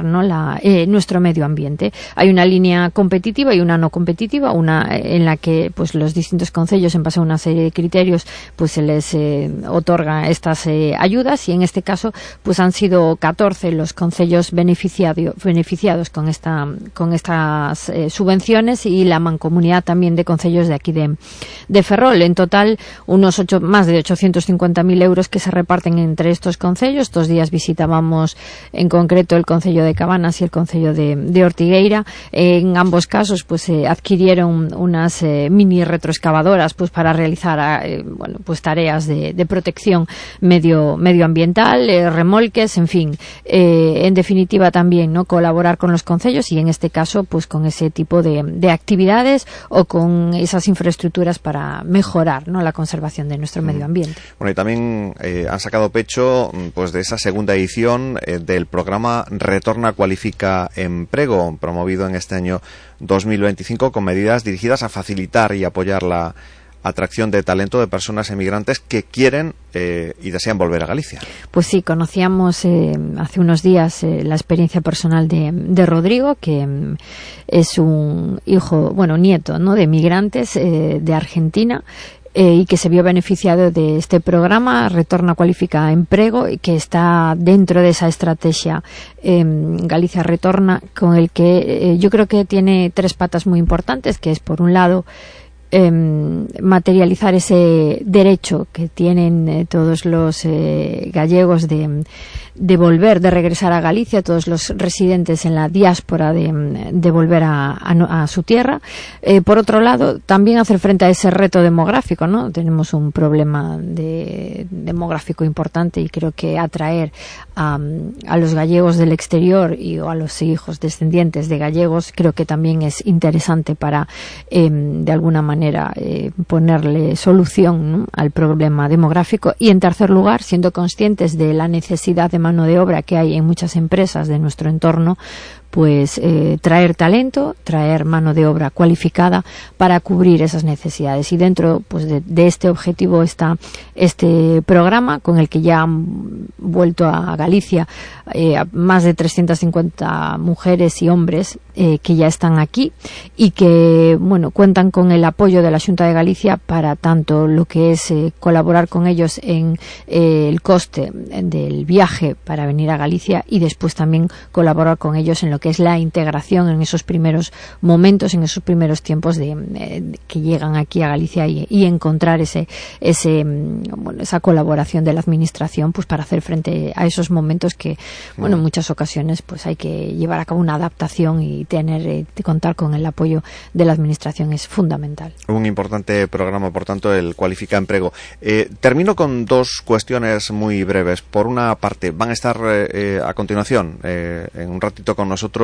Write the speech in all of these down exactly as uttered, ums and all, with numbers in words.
¿no? la, eh, nuestro medio ambiente. Hay una línea competitiva y una no competitiva, una en la que pues los distintos concellos, en base a una serie de criterios, pues se les eh, otorga estas eh, ayudas, y en este caso pues han sido catorce los concellos beneficiado, beneficiados con esta con estas eh, subvenciones, y la mancomunidad también de concellos de aquí de, de Ferrol. En total, unos ocho, más de ochocientos cincuenta mil euros que se reparten entre estos concellos. Estos días visitábamos en concreto el concello de Cabanas y el concello de, de Ortigueira. En ambos casos pues eh, adquirieron unas eh, mini retroexcavadoras pues para realizar eh, bueno pues tareas de, de protección medio medioambiental, eh, remolques, en fin, eh, en definitiva también no colaborar con los concellos, y en este caso pues con ese tipo de, de actividades o con esas infraestructuras para mejorar no la conservación de nuestro medio ambiente. Bueno, y también eh, han sacado pecho pues de esa segunda edición eh, del programa Retorna, Cualifica, Emprego, promovido en este año dos mil veinticinco, con medidas dirigidas a facilitar y apoyar la atracción de talento de personas emigrantes que quieren eh, y desean volver a Galicia. Pues sí, conocíamos eh, hace unos días eh, la experiencia personal de, de Rodrigo, que mm, es un hijo, bueno, nieto, ¿no?, de emigrantes eh, de Argentina, Eh, y que se vio beneficiado de este programa Retorna, Cualifica, Emprego, y que está dentro de esa estrategia eh, Galicia Retorna, con el que eh, yo creo que tiene tres patas muy importantes, que es, por un lado, eh, materializar ese derecho que tienen eh, todos los eh, gallegos de, de volver, de regresar a Galicia, todos los residentes en la diáspora de, de volver a, a, a su tierra. Eh, por otro lado, también hacer frente a ese reto demográfico, ¿no? Tenemos un problema de, demográfico importante, y creo que atraer a, a los gallegos del exterior y o a los hijos descendientes de gallegos creo que también es interesante para eh, de alguna manera Eh, ponerle solución, ¿no?, al problema demográfico. Y en tercer lugar, siendo conscientes de la necesidad de mano de obra que hay en muchas empresas de nuestro entorno, pues eh, traer talento, traer mano de obra cualificada para cubrir esas necesidades. Y dentro pues de, de este objetivo está este programa, con el que ya han vuelto a Galicia eh, a más de trescientas cincuenta mujeres y hombres eh, que ya están aquí, y que bueno cuentan con el apoyo de la Xunta de Galicia para tanto lo que es eh, colaborar con ellos en eh, el coste del viaje para venir a Galicia, y después también colaborar con ellos en lo que es la integración en esos primeros momentos, en esos primeros tiempos de, de que llegan aquí a Galicia, y, y encontrar ese, ese bueno, esa colaboración de la administración pues para hacer frente a esos momentos que bueno en muchas ocasiones pues hay que llevar a cabo una adaptación, y tener eh, contar con el apoyo de la administración es fundamental. Un importante programa, por tanto, el Cualifica Emprego. Eh, termino con dos cuestiones muy breves. Por una parte, van a estar eh, a continuación, eh, en un ratito con nosotros,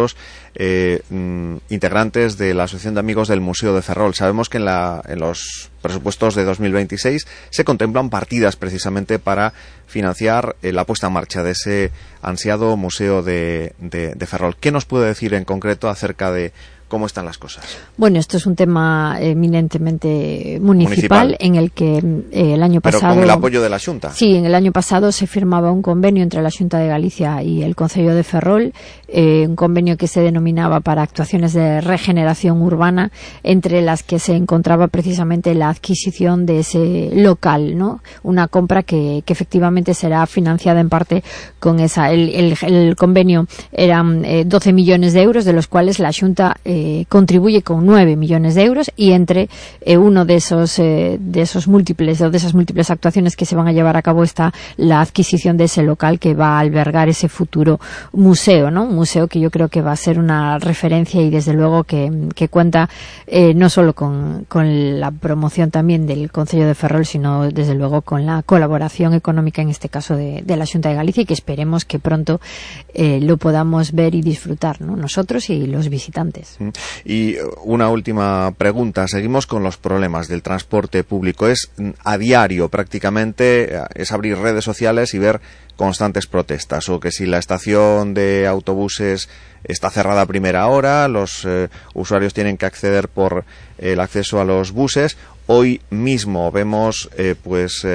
eh, mm, integrantes de la Asociación de Amigos del Museo de Ferrol. Sabemos que en, la, en los presupuestos de dos mil veintiséis se contemplan partidas precisamente para financiar eh, la puesta en marcha de ese ansiado Museo de, de, de Ferrol. ¿Qué nos puede decir en concreto acerca de cómo están las cosas? Bueno, esto es un tema eminentemente municipal, municipal. en el que eh, el año pasado... Pero con el apoyo de la Xunta. Sí, en el año pasado se firmaba un convenio entre la Xunta de Galicia y el Concello de Ferrol, eh, un convenio que se denominaba para actuaciones de regeneración urbana, entre las que se encontraba precisamente la adquisición de ese local, ¿no? Una compra que, que efectivamente será financiada en parte con esa... El, el, el convenio eran eh, doce millones de euros, de los cuales la Xunta eh, Eh, contribuye con nueve millones de euros, y entre eh, uno de esos eh, de esos múltiples o de esas múltiples actuaciones que se van a llevar a cabo está la adquisición de ese local que va a albergar ese futuro museo, ¿no? Un museo que yo creo que va a ser una referencia, y desde luego que, que cuenta eh, no solo con, con la promoción también del Concello de Ferrol, sino desde luego con la colaboración económica, en este caso de, de la Xunta de Galicia, y que esperemos que pronto eh, lo podamos ver y disfrutar, ¿no?, nosotros y los visitantes. Y una última pregunta. Seguimos con los problemas del transporte público. Es a diario prácticamente, es abrir redes sociales y ver constantes protestas, o que si la estación de autobuses está cerrada a primera hora, los eh, usuarios tienen que acceder por el acceso a los buses. Hoy mismo vemos eh, pues eh,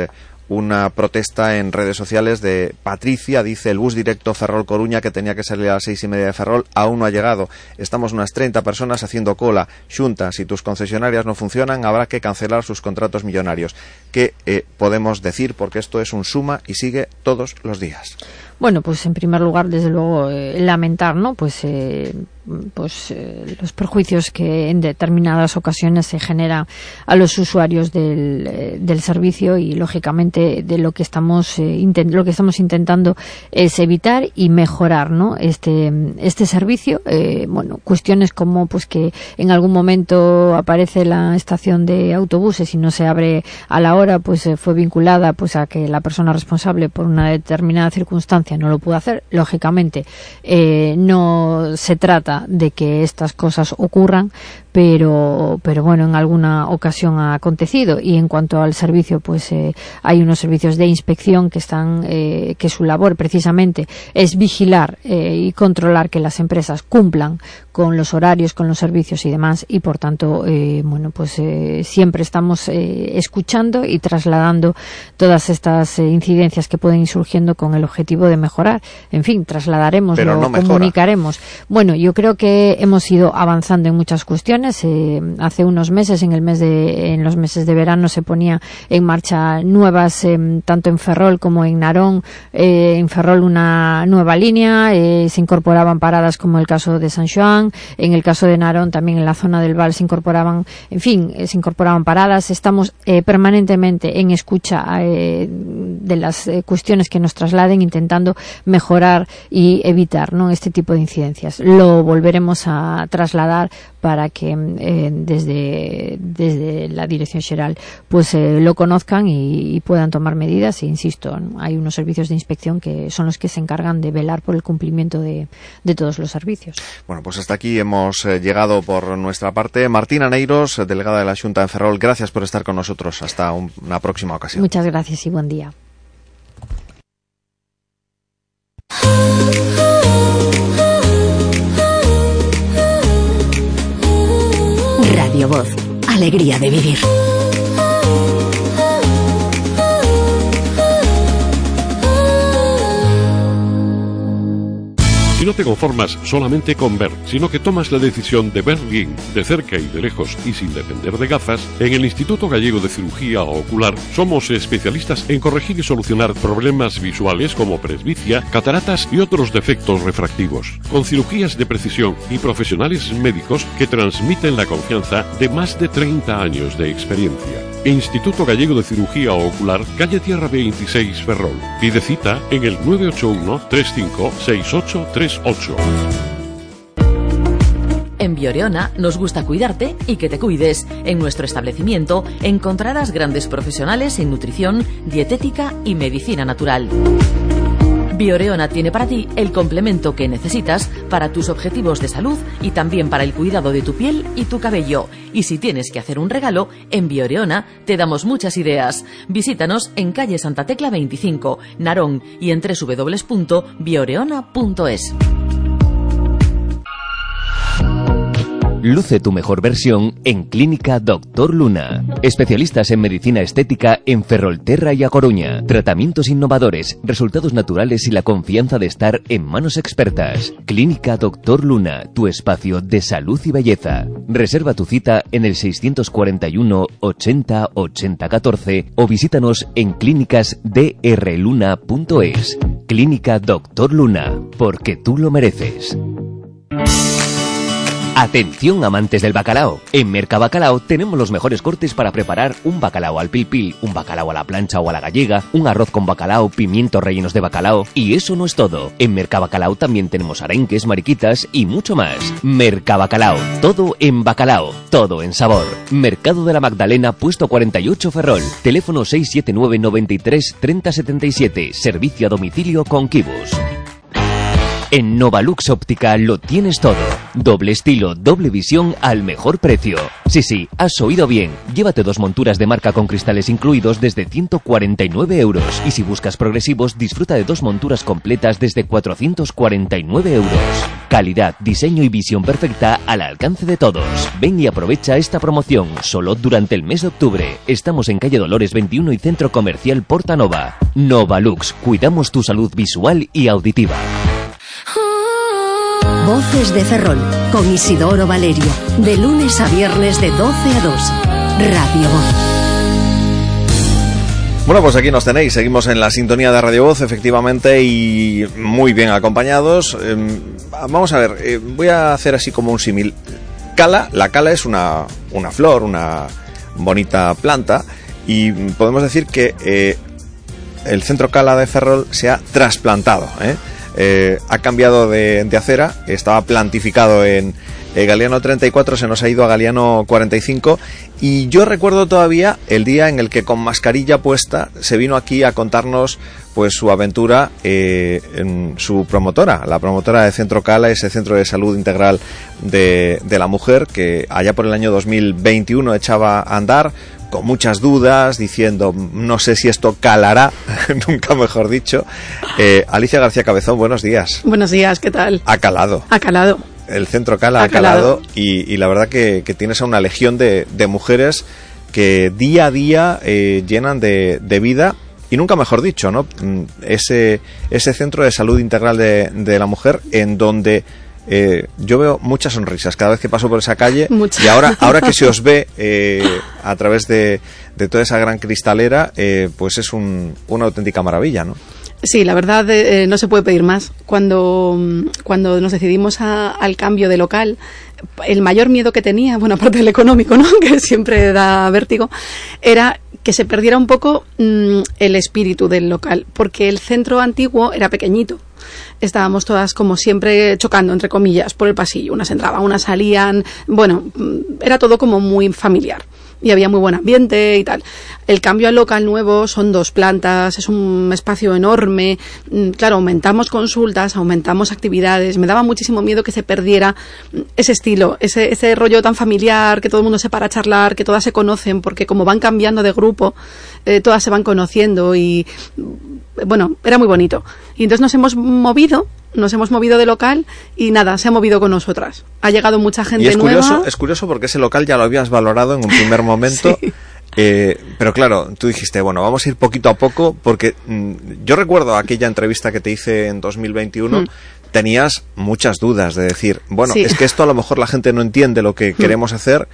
una protesta en redes sociales de Patricia, dice: el bus directo Ferrol-Coruña, que tenía que salir a las seis y media de Ferrol, aún no ha llegado. Estamos unas treinta personas haciendo cola. Xunta, si tus concesionarias no funcionan, habrá que cancelar sus contratos millonarios. ¿Qué eh, podemos decir? Porque esto es un suma y sigue todos los días. Bueno, pues en primer lugar, desde luego, eh, lamentar, ¿no? Pues, eh, pues eh, los perjuicios que en determinadas ocasiones se generan a los usuarios del, eh, del servicio, y lógicamente de lo que estamos eh, intent- lo que estamos intentando es evitar y mejorar, ¿no? Este este servicio. Eh, bueno, cuestiones como pues que en algún momento aparece la estación de autobuses y no se abre a la hora, pues eh, fue vinculada pues a que la persona responsable por una determinada circunstancia no lo pudo hacer. Lógicamente eh, no se trata de que estas cosas ocurran, pero pero bueno, en alguna ocasión ha acontecido. Y en cuanto al servicio, pues eh, hay unos servicios de inspección que están eh, que su labor precisamente es vigilar eh, y controlar que las empresas cumplan con los horarios, con los servicios y demás, y por tanto eh, bueno, pues eh, siempre estamos eh, escuchando y trasladando todas estas eh, incidencias que pueden ir surgiendo con el objetivo de mejorar. En fin, trasladaremos, pero lo no comunicaremos. Bueno, yo creo que hemos ido avanzando en muchas cuestiones. Eh, hace unos meses, en el mes de, en los meses de verano, se ponía en marcha nuevas, eh, tanto en Ferrol como en Narón. Eh, en Ferrol una nueva línea, eh, se incorporaban paradas como el caso de San Xoán. En el caso de Narón, también en la zona del Val se incorporaban, en fin, eh, se incorporaban paradas. Estamos eh, permanentemente en escucha eh, de las eh, cuestiones que nos trasladen, intentando mejorar y evitar, ¿no?, este tipo de incidencias. Lo volveremos a trasladar para que eh, desde desde la Dirección Xeral pues eh, lo conozcan y, y puedan tomar medidas. E insisto, ¿no?, hay unos servicios de inspección que son los que se encargan de velar por el cumplimiento de, de todos los servicios. Bueno, pues hasta aquí hemos eh, llegado por nuestra parte. Martina Neiros, delegada de la Xunta en Ferrol, gracias por estar con nosotros. Hasta un, una próxima ocasión. Muchas gracias y buen día. Radio Voz, alegría de vivir. Si no te conformas solamente con ver, sino que tomas la decisión de ver bien, de cerca y de lejos y sin depender de gafas, en el Instituto Gallego de Cirugía Ocular somos especialistas en corregir y solucionar problemas visuales como presbicia, cataratas y otros defectos refractivos, con cirugías de precisión y profesionales médicos que transmiten la confianza de más de treinta años de experiencia. Instituto Gallego de Cirugía Ocular, calle Tierra veintiséis, Ferrol. Pide cita en el nueve ocho uno, tres cinco seis ocho tres ocho. En Bioreona nos gusta cuidarte y que te cuides. En nuestro establecimiento encontrarás grandes profesionales en nutrición, dietética y medicina natural. Bioreona tiene para ti el complemento que necesitas para tus objetivos de salud y también para el cuidado de tu piel y tu cabello. Y si tienes que hacer un regalo, en Bioreona te damos muchas ideas. Visítanos en calle Santa Tecla veinticinco, Narón, y en doble u doble u doble u punto bioreona punto es. Luce tu mejor versión en Clínica Doctor Luna. Especialistas en medicina estética en Ferrolterra y A Coruña. Tratamientos innovadores, resultados naturales y la confianza de estar en manos expertas. Clínica Doctor Luna, tu espacio de salud y belleza. Reserva tu cita en el seiscientos cuarenta y uno, ochenta, ochenta, catorce o visítanos en clínicas d r luna punto es. Clínica Doctor Luna, porque tú lo mereces. Atención amantes del bacalao. En Mercabacalao tenemos los mejores cortes para preparar un bacalao al pil pil, un bacalao a la plancha o a la gallega, un arroz con bacalao, pimientos rellenos de bacalao. Y eso no es todo. En Mercabacalao también tenemos arenques, mariquitas y mucho más. Mercabacalao. Todo en bacalao. Todo en sabor. Mercado de la Magdalena, puesto cuarenta y ocho, Ferrol. Teléfono seis siete nueve, noventa y tres, treinta setenta y siete. Servicio a domicilio con Kibus. En Novalux Óptica lo tienes todo. Doble estilo, doble visión al mejor precio. Sí, sí, has oído bien. Llévate dos monturas de marca con cristales incluidos desde ciento cuarenta y nueve euros. Y si buscas progresivos, disfruta de dos monturas completas desde cuatrocientos cuarenta y nueve euros. Calidad, diseño y visión perfecta al alcance de todos. Ven y aprovecha esta promoción solo durante el mes de octubre. Estamos en calle Dolores veintiuno y Centro Comercial Portanova. Novalux, cuidamos tu salud visual y auditiva. Voces de Ferrol, con Isidoro Valerio, de lunes a viernes de doce a dos. Radio Voz. Bueno, pues aquí nos tenéis, seguimos en la sintonía de Radio Voz, efectivamente, y muy bien acompañados. Eh, vamos a ver, eh, voy a hacer así como un símil. Cala, la cala es una, una flor, una bonita planta, y podemos decir que eh, el centro Cala de Ferrol se ha trasplantado, ¿eh? Eh, ha cambiado de, de acera, estaba plantificado en eh, Galiano treinta y cuatro, se nos ha ido a Galiano cuarenta y cinco, y yo recuerdo todavía el día en el que con mascarilla puesta se vino aquí a contarnos pues su aventura eh, en su promotora, la promotora de Centro Cala, ese centro de salud integral de, de la mujer, que allá por el año dos mil veintiuno echaba a andar con muchas dudas, diciendo no sé si esto calará, nunca mejor dicho. eh, Alicia García Cabezón, buenos días. Buenos días, ¿qué tal? Ha calado. Ha calado. El centro Cala ha, ha calado, calado y, y la verdad que, que tienes a una legión de, de mujeres que día a día eh, llenan de, de vida, y nunca mejor dicho, ¿no? Ese, ese centro de salud integral de, de la mujer, en donde eh, yo veo muchas sonrisas cada vez que paso por esa calle. Muchas. Y ahora, ahora que se os ve eh, a través de, de toda esa gran cristalera, eh, pues es un, una auténtica maravilla, ¿no? Sí, la verdad eh, no se puede pedir más. Cuando, cuando nos decidimos a, al cambio de local, el mayor miedo que tenía, bueno, aparte del económico, ¿no?, que siempre da vértigo, era que se perdiera un poco mmm, el espíritu del local, porque el centro antiguo era pequeñito. Estábamos todas como siempre chocando, entre comillas, por el pasillo. Unas entraban, unas salían, bueno, era todo como muy familiar. Y había muy buen ambiente y tal. El cambio al local nuevo son dos plantas, es un espacio enorme. Claro, aumentamos consultas, aumentamos actividades. Me daba muchísimo miedo que se perdiera ese estilo, ese, ese rollo tan familiar, que todo el mundo se para a charlar, que todas se conocen, porque como van cambiando de grupo, eh, todas se van conociendo y, bueno, era muy bonito. Y entonces nos hemos movido, nos hemos movido de local y nada, se ha movido con nosotras. Ha llegado mucha gente y es nueva. Curioso, es curioso porque ese local ya lo habías valorado en un primer momento. Sí. Eh, pero claro, tú dijiste, bueno, vamos a ir poquito a poco, porque mmm, yo recuerdo aquella entrevista que te hice en dos mil veintiuno, mm. tenías muchas dudas de decir, bueno, sí. es que esto a lo mejor la gente no entiende lo que mm. queremos hacer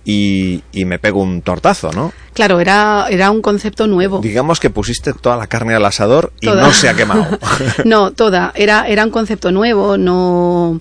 y, y me pego un tortazo, ¿no? Claro, era, era un concepto nuevo. Digamos que pusiste toda la carne al asador y toda. No se ha quemado. No, toda. Era, era un concepto nuevo, no...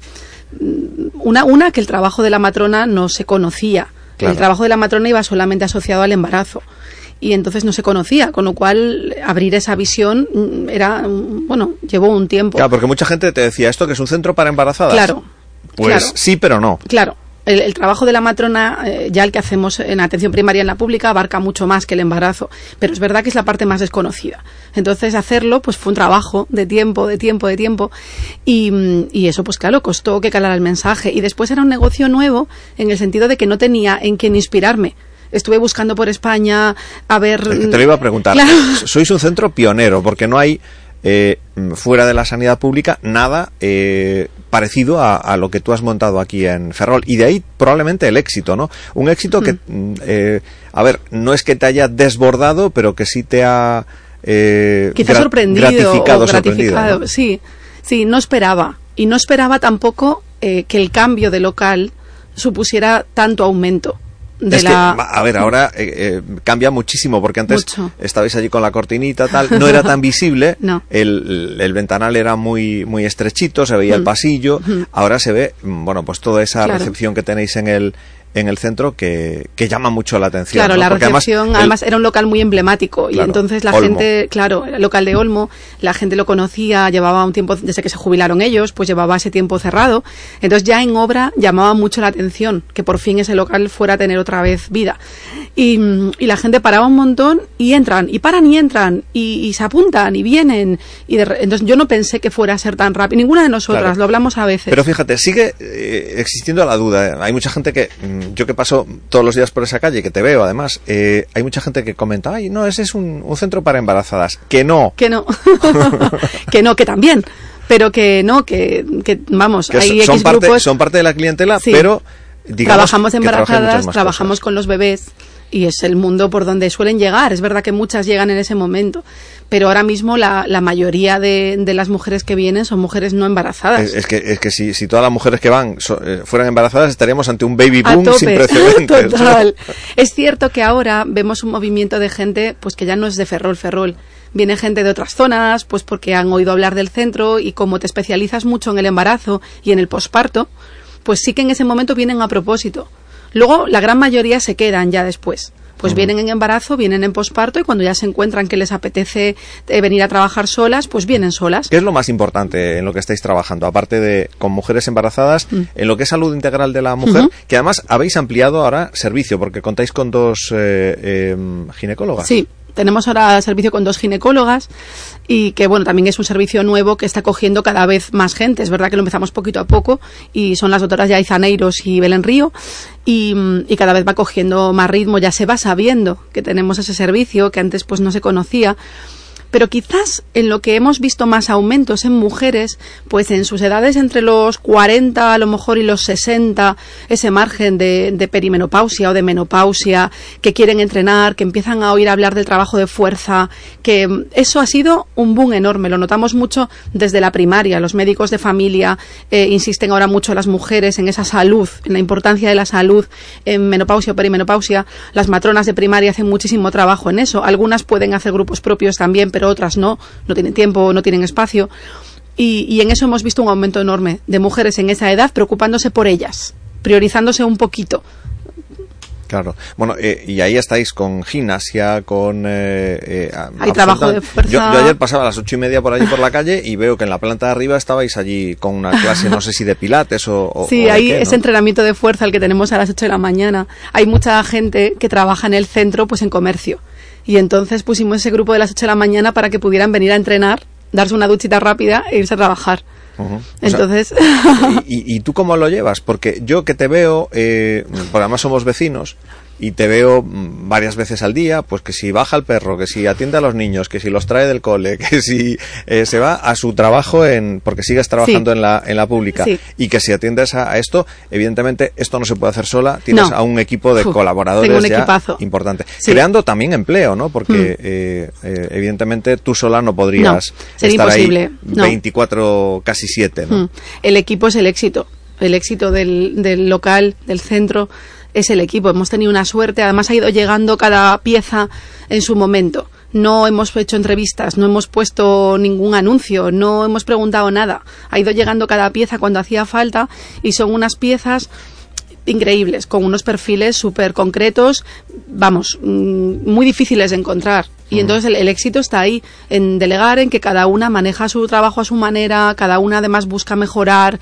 Una, una, que el trabajo de la matrona no se conocía. Claro. El trabajo de la matrona iba solamente asociado al embarazo y entonces no se conocía, con lo cual abrir esa visión era, bueno, llevó un tiempo. Claro, porque mucha gente te decía, ¿esto que es un centro para embarazadas? Claro. Pues claro. sí, pero no. Claro. El, el trabajo de la matrona, eh, ya el que hacemos en atención primaria en la pública, abarca mucho más que el embarazo, pero es verdad que es la parte más desconocida. Entonces hacerlo pues fue un trabajo de tiempo, de tiempo, de tiempo y, y eso pues claro, costó que calara el mensaje. Y después era un negocio nuevo en el sentido de que no tenía en quién inspirarme. Estuve buscando por España a ver... Te lo iba a preguntar. Claro. Sois un centro pionero porque no hay... Eh, fuera de la sanidad pública nada eh, parecido a, a lo que tú has montado aquí en Ferrol, y de ahí probablemente el éxito, ¿no? Un éxito mm. que eh, a ver, no es que te haya desbordado, pero que sí te ha eh, quizá gra- sorprendido gratificado, o gratificado, ¿no? sí, sí, no esperaba y no esperaba tampoco eh, que el cambio de local supusiera tanto aumento. De es la... que, a ver, ahora eh, eh, cambia muchísimo, porque antes Mucho. estabais allí con la cortinita, tal, no era tan visible, no. el, el ventanal era muy muy estrechito, se veía mm. el pasillo, mm. ahora se ve, bueno, pues toda esa claro. recepción que tenéis en el en el centro que, que llama mucho la atención. Claro, ¿no? la Porque recepción, además, el, además era un local muy emblemático, claro, y entonces la Olmo. gente, claro, el local de Olmo, la gente lo conocía, llevaba un tiempo, desde que se jubilaron ellos, pues llevaba ese tiempo cerrado, entonces ya en obra llamaba mucho la atención que por fin ese local fuera a tener otra vez vida. Y, y la gente paraba un montón y entran, y paran y entran, y, y se apuntan, y vienen, y de, entonces yo no pensé que fuera a ser tan rápido, ninguna de nosotras, claro, lo hablamos a veces. Pero fíjate, sigue eh, existiendo la duda, ¿eh? Hay mucha gente que, yo que paso todos los días por esa calle, que te veo además, eh, hay mucha gente que comenta, ay, no, ese es un, un centro para embarazadas, que no. Que no, que no, que también, pero que no, que, que vamos, que hay son X parte, grupos. Son parte de la clientela, sí, pero digamos trabajamos embarazadas, trabajamos cosas. Con los bebés, y es el mundo por donde suelen llegar. Es verdad que muchas llegan en ese momento, pero ahora mismo la, la mayoría de, de las mujeres que vienen son mujeres no embarazadas. Es, es que, es que si, si todas las mujeres que van so, eh, fueran embarazadas, estaríamos ante un baby A boom tope. sin precedentes. Total. Es cierto que ahora vemos un movimiento de gente pues que ya no es de Ferrol, Ferrol. Viene gente de otras zonas, pues porque han oído hablar del centro, y como te especializas mucho en el embarazo y en el posparto, pues sí que en ese momento vienen a propósito. Luego, la gran mayoría se quedan ya después. Pues uh-huh. vienen en embarazo, vienen en posparto, y cuando ya se encuentran que les apetece eh, venir a trabajar solas, pues vienen solas. ¿Qué es lo más importante en lo que estáis trabajando? Aparte de con mujeres embarazadas, uh-huh. en lo que es salud integral de la mujer, uh-huh. que además habéis ampliado ahora servicio, porque contáis con dos eh, eh, ginecólogas. Sí. Tenemos ahora servicio con dos ginecólogas, y que bueno, también es un servicio nuevo que está cogiendo cada vez más gente. Es verdad que lo empezamos poquito a poco, y son las doctoras Yaiza Neiros y Belén Río, y, y cada vez va cogiendo más ritmo. Ya se va sabiendo que tenemos ese servicio, que antes pues no se conocía. Pero quizás en lo que hemos visto más aumentos en mujeres, pues en sus edades entre los cuarenta a lo mejor y los sesenta, ese margen de, de perimenopausia o de menopausia, que quieren entrenar, que empiezan a oír hablar del trabajo de fuerza, que eso ha sido un boom enorme. Lo notamos mucho desde la primaria. Los médicos de familia eh, insisten ahora mucho a las mujeres en esa salud, en la importancia de la salud en menopausia o perimenopausia. Las matronas de primaria hacen muchísimo trabajo en eso. Algunas pueden hacer grupos propios también, pero otras no, no tienen tiempo, no tienen espacio, y, y en eso hemos visto un aumento enorme de mujeres en esa edad preocupándose por ellas, priorizándose un poquito. Claro. Bueno, eh, y ahí estáis con gimnasia, con... Eh, eh, Hay trabajo de fuerza. Yo, yo ayer pasaba a las ocho y media por allí por la calle y veo que en la planta de arriba estabais allí con una clase, no sé si de pilates o... o sí, o ahí qué, ese ¿no? entrenamiento de fuerza el que tenemos a las ocho de la mañana. Hay mucha gente que trabaja en el centro, pues en comercio. Y entonces pusimos ese grupo de las ocho de la mañana para que pudieran venir a entrenar, darse una duchita rápida e irse a trabajar. Uh-huh. Entonces... O sea, ¿y, y tú cómo lo llevas? Porque yo que te veo, eh, porque además somos vecinos, y te veo varias veces al día, pues que si baja el perro, que si atiende a los niños, que si los trae del cole, que si eh, se va a su trabajo, en porque sigues trabajando sí. en la en la pública, sí. y que si atiendes a, a esto, evidentemente esto no se puede hacer sola, tienes no. a un equipo de Uf, colaboradores tengo un ya equipazo. importante, sí. creando también empleo, ¿no? Porque mm. eh, eh, evidentemente tú sola no podrías no, estar imposible. ahí veinticuatro, no. casi siete, ¿no? Mm. El equipo es el éxito, el éxito del, del local, del centro, es el equipo. Hemos tenido una suerte, además ha ido llegando cada pieza en su momento. No hemos hecho entrevistas, no hemos puesto ningún anuncio, no hemos preguntado nada. Ha ido llegando cada pieza cuando hacía falta, y son unas piezas increíbles, con unos perfiles súper concretos, vamos, muy difíciles de encontrar. Y entonces el, el éxito está ahí, en delegar, en que cada una maneja su trabajo a su manera, cada una además busca mejorar.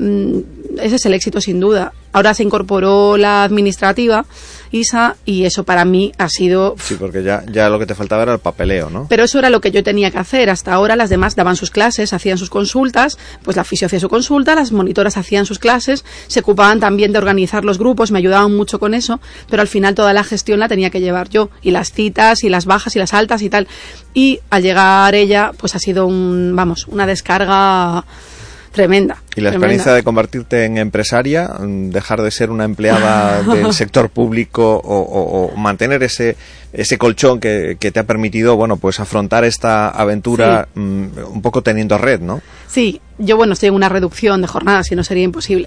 Ese es el éxito sin duda. Ahora se incorporó la administrativa, Isa, y eso para mí ha sido... Sí, porque ya, ya lo que te faltaba era el papeleo, ¿no? Pero eso era lo que yo tenía que hacer. Hasta ahora las demás daban sus clases, hacían sus consultas, pues la fisio hacía su consulta, las monitoras hacían sus clases, se ocupaban también de organizar los grupos, me ayudaban mucho con eso, pero al final toda la gestión la tenía que llevar yo, y las citas, y las bajas, y las altas, y tal. Y al llegar ella, pues ha sido un, vamos, una descarga... tremenda. Y la tremenda. experiencia de convertirte en empresaria, dejar de ser una empleada del sector público o, o, o mantener ese ese colchón que, que te ha permitido, bueno, pues afrontar esta aventura sí. um, un poco teniendo red, ¿no? Sí, yo bueno, estoy en una reducción de jornadas, si no sería imposible.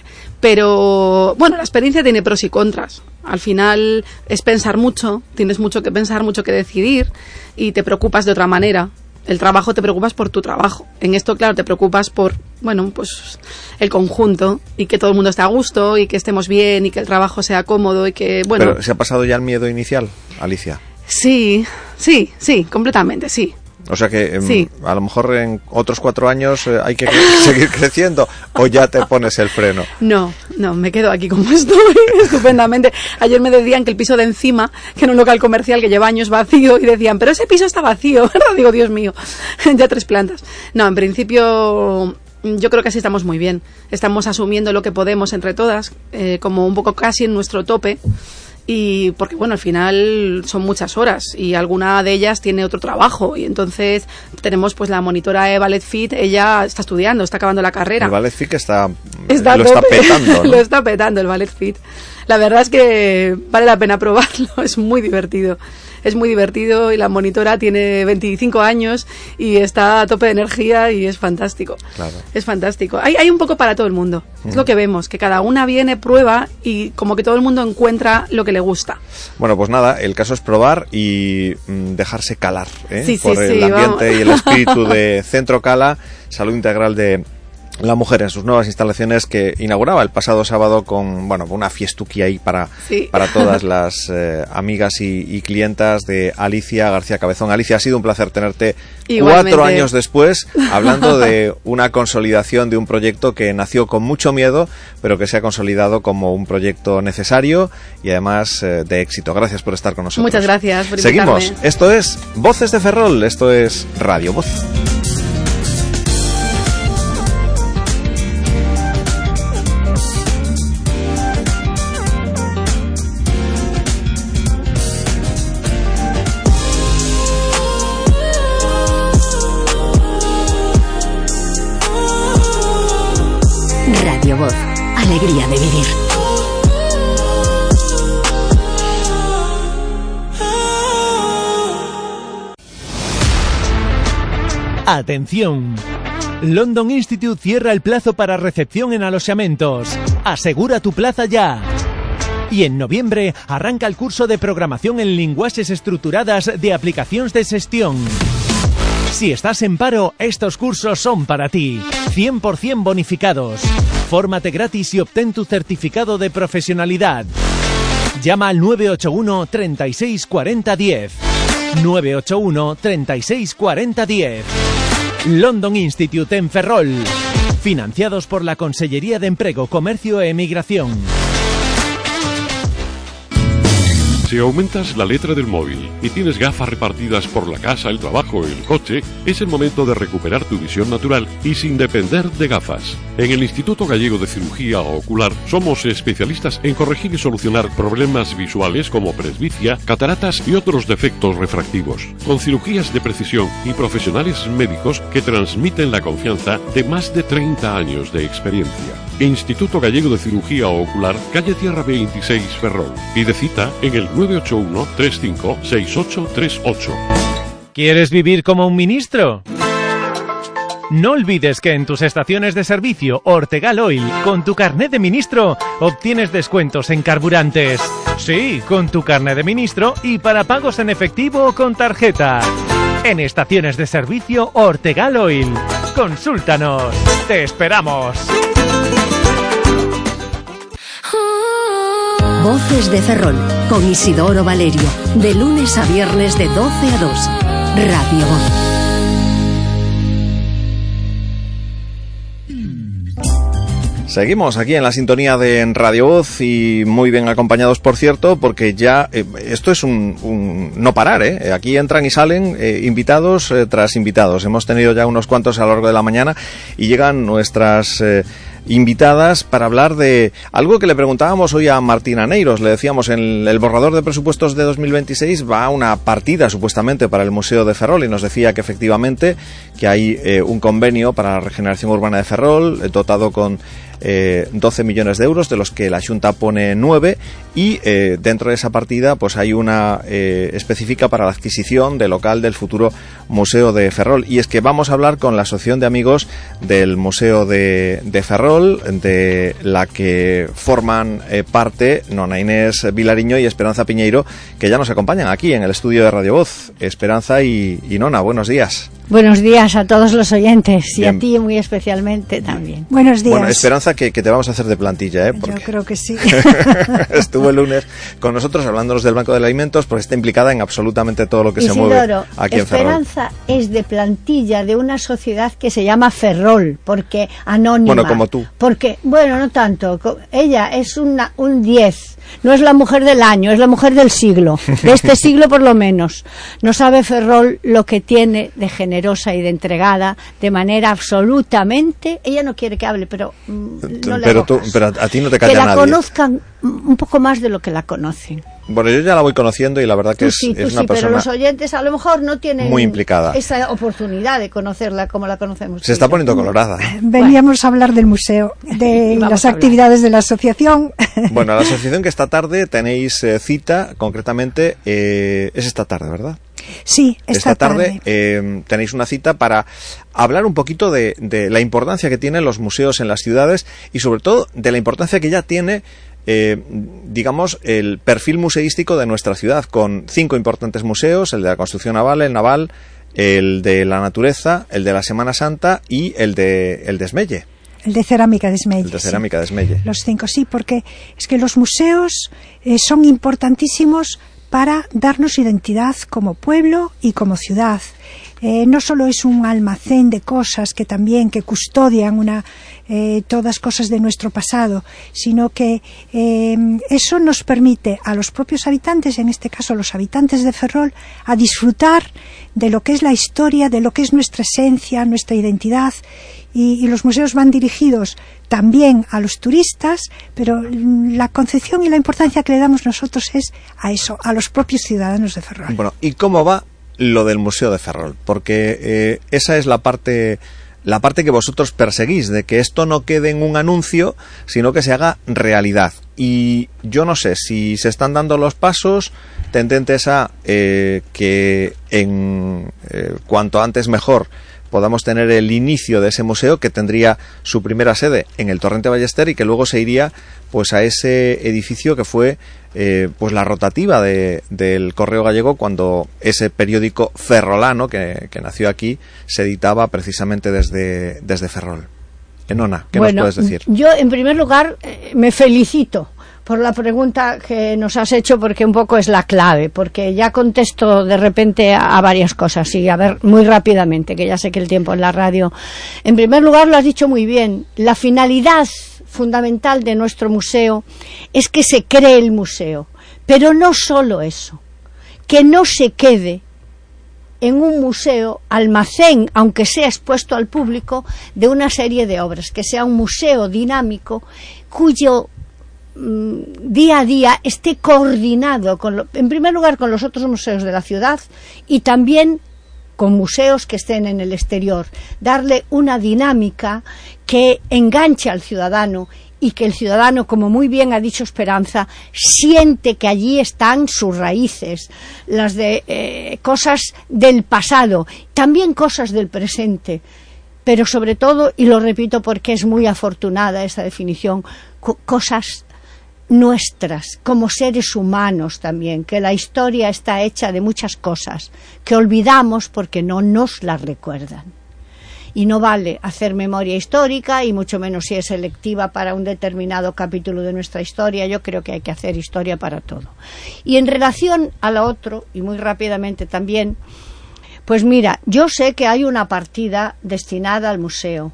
Pero bueno, la experiencia tiene pros y contras. Al final es pensar mucho, tienes mucho que pensar, mucho que decidir, y te preocupas de otra manera. el trabajo te preocupas por tu trabajo. En esto, claro, te preocupas por, bueno, pues el conjunto y que todo el mundo esté a gusto y que estemos bien y que el trabajo sea cómodo y que, bueno... Pero ¿se ha pasado ya el miedo inicial, Alicia? Sí, sí, sí, completamente, sí. O sea que sí. um, a lo mejor en otros cuatro años eh, hay que seguir creciendo, o ya te pones el freno. No, no, me quedo aquí como estoy, estupendamente. Ayer me decían que el piso de encima, que era un local comercial que lleva años vacío, y decían, pero ese piso está vacío. Digo, Dios mío, ya tres plantas. No, en principio... Yo creo que así estamos muy bien. Estamos asumiendo lo que podemos entre todas, eh, como un poco casi en nuestro tope. Y porque, bueno, al final son muchas horas y alguna de ellas tiene otro trabajo. Y entonces tenemos pues la monitora de Ballet Fit, ella está estudiando, está acabando la carrera. El Ballet Fit que está, está lo está petando, ¿no? Lo está petando el Ballet Fit. La verdad es que vale la pena probarlo, es muy divertido. Es muy divertido y la monitora tiene veinticinco años y está a tope de energía y es fantástico. Claro. Es fantástico. Hay, hay un poco para todo el mundo. Mm. Es lo que vemos, que cada una viene, prueba y como que todo el mundo encuentra lo que le gusta. Bueno, pues nada, el caso es probar y mm, dejarse calar, ¿eh? Sí, por sí, el sí, ambiente vamos. y el espíritu de Centro Cala, Salud Integral de la Mujer, en sus nuevas instalaciones que inauguraba el pasado sábado con, bueno, una fiestuki ahí para, sí. para todas las eh, amigas y, y clientas de Alicia García Cabezón. Alicia, ha sido un placer tenerte Igualmente. Cuatro años después, hablando de una consolidación de un proyecto que nació con mucho miedo, pero que se ha consolidado como un proyecto necesario y además eh, de éxito. Gracias por estar con nosotros. Muchas gracias por invitarme. Seguimos. Esto es Voces de Ferrol, esto es Radio Voz. Radio Voz, alegría de vivir. Atención. London Institute cierra el plazo para recepción en alojamientos. Asegura tu plaza ya. Y en noviembre arranca el curso de programación en lenguajes estructuradas de aplicaciones de gestión. Si estás en paro, estos cursos son para ti. cien por ciento bonificados. Fórmate gratis y obtén tu certificado de profesionalidad. Llama al nueve ocho uno, treinta y seis, cuarenta, diez. nueve ocho uno, treinta y seis, cuarenta, diez. London Institute en Ferrol. Financiados por la Consellería de Empleo, Comercio e Emigración. Si aumentas la letra del móvil y tienes gafas repartidas por la casa, el trabajo o el coche, es el momento de recuperar tu visión natural y sin depender de gafas. En el Instituto Gallego de Cirugía Ocular somos especialistas en corregir y solucionar problemas visuales como presbicia, cataratas y otros defectos refractivos, con cirugías de precisión y profesionales médicos que transmiten la confianza de más de treinta años de experiencia. Instituto Gallego de Cirugía Ocular, calle Tierra veintiséis, Ferrol. Pide cita en el nueve ocho uno, treinta y cinco, sesenta y ocho treinta y ocho. ¿Quieres vivir como un ministro? No olvides que en tus estaciones de servicio Ortegal Oil, con tu carnet de ministro, obtienes descuentos en carburantes. Sí, con tu carnet de ministro y para pagos en efectivo o con tarjeta. En estaciones de servicio Ortegal Oil. Consúltanos. ¡Te esperamos! Voces de Ferrol, con Isidoro Valerio, de lunes a viernes de doce a dos. Radio Voz. Seguimos aquí en la sintonía de Radio Voz y muy bien acompañados, por cierto, porque ya eh, esto es un, un no parar, ¿eh? Aquí entran y salen eh, invitados eh, tras invitados. Hemos tenido ya unos cuantos a lo largo de la mañana y llegan nuestras eh, invitadas para hablar de algo que le preguntábamos hoy a Martina Neiros. Le decíamos, en el borrador de presupuestos de dos mil veintiséis va una partida supuestamente para el Museo de Ferrol y nos decía que efectivamente que hay eh, un convenio para la regeneración urbana de Ferrol eh, dotado con Eh, doce millones de euros, de los que la Xunta pone nueve, y eh, dentro de esa partida pues hay una eh, específica para la adquisición del local del futuro Museo de Ferrol. Y es que vamos a hablar con la Asociación de Amigos del Museo de, de Ferrol, de la que forman eh, parte Nona Inés Vilariño y Esperanza Piñeiro, que ya nos acompañan aquí en el estudio de Radio Voz. Esperanza y, y Nona, buenos días. Buenos días a todos los oyentes y Bien. a ti muy especialmente también. Buenos días. Bueno, Esperanza, que, que te vamos a hacer de plantilla, ¿eh? Porque yo creo que sí. estuvo el lunes con nosotros hablándonos del Banco de Alimentos, porque está implicada en absolutamente todo lo que Isidoro, se mueve aquí en Ferrol. Esperanza es de plantilla de una sociedad que se llama Ferrol, porque anónima. Bueno, como tú. Porque, bueno, no tanto. Ella es una, un diez. No es la mujer del año, es la mujer del siglo. De este siglo, por lo menos. No sabe Ferrol lo que tiene de generosa y de entregada, de manera absolutamente. Ella no quiere que hable, pero mm, no le pero, tú, hago caso. pero a ti no te calla que la nadie. conozcan un poco más de lo que la conocen. Bueno, yo ya la voy conociendo y la verdad que Tú es, sí, tú es una sí, persona pero los oyentes a lo mejor no tienen muy implicada. esa oportunidad de conocerla como la conocemos. Se está poniendo colorada. Veníamos bueno. a hablar del museo, de las actividades de la asociación. Bueno, la asociación, que esta tarde tenéis eh, cita, concretamente, eh, es esta tarde, ¿verdad? Sí, esta, esta tarde, tarde. Eh, tenéis una cita para hablar un poquito de, de la importancia que tienen los museos en las ciudades y sobre todo de la importancia que ya tiene Eh, digamos, el perfil museístico de nuestra ciudad, con cinco importantes museos: el de la construcción naval, el naval, el de la naturaleza, el de la Semana Santa y el de el de Esmelle. El de cerámica de Esmelle. El de cerámica sí. de Esmelle. Los cinco, sí, porque es que los museos eh, son importantísimos para darnos identidad como pueblo y como ciudad. Eh, no solo es un almacén de cosas que también que custodian una eh, todas cosas de nuestro pasado, sino que eh, eso nos permite a los propios habitantes, en este caso los habitantes de Ferrol, a disfrutar de lo que es la historia, de lo que es nuestra esencia, nuestra identidad. Y, y los museos van dirigidos también a los turistas, pero la concepción y la importancia que le damos nosotros es a eso, a los propios ciudadanos de Ferrol. Bueno, ¿y cómo va lo del Museo de Ferrol? Porque eh, esa es la parte la parte que vosotros perseguís, de que esto no quede en un anuncio, sino que se haga realidad. Y yo no sé si se están dando los pasos tendentes a eh, que en eh, cuanto antes mejor podamos tener el inicio de ese museo, que tendría su primera sede en el Torrente Ballester y que luego se iría pues a ese edificio que fue eh, pues la rotativa de, del Correo Gallego, cuando ese periódico ferrolano que, que nació aquí se editaba precisamente desde, desde Ferrol. Enona, ¿qué bueno, nos puedes decir? Yo, en primer lugar, eh, me felicito por la pregunta que nos has hecho, porque un poco es la clave, porque ya contesto de repente a, a varias cosas, y a ver, muy rápidamente, que ya sé que el tiempo en la radio. En primer lugar, lo has dicho muy bien, la finalidad fundamental de nuestro museo es que se cree el museo, pero no solo eso, que no se quede en un museo almacén, aunque sea expuesto al público, de una serie de obras, que sea un museo dinámico cuyo día a día esté coordinado con lo, en primer lugar con los otros museos de la ciudad y también con museos que estén en el exterior, darle una dinámica que enganche al ciudadano y que el ciudadano, como muy bien ha dicho Esperanza, siente que allí están sus raíces, las de eh, cosas del pasado, también cosas del presente, pero sobre todo, y lo repito porque es muy afortunada esta definición, co- cosas nuestras, como seres humanos también, que la historia está hecha de muchas cosas que olvidamos porque no nos las recuerdan. Y no vale hacer memoria histórica, y mucho menos si es selectiva para un determinado capítulo de nuestra historia. Yo creo que hay que hacer historia para todo. Y en relación a lo otro, y muy rápidamente también, pues mira, yo sé que hay una partida destinada al museo,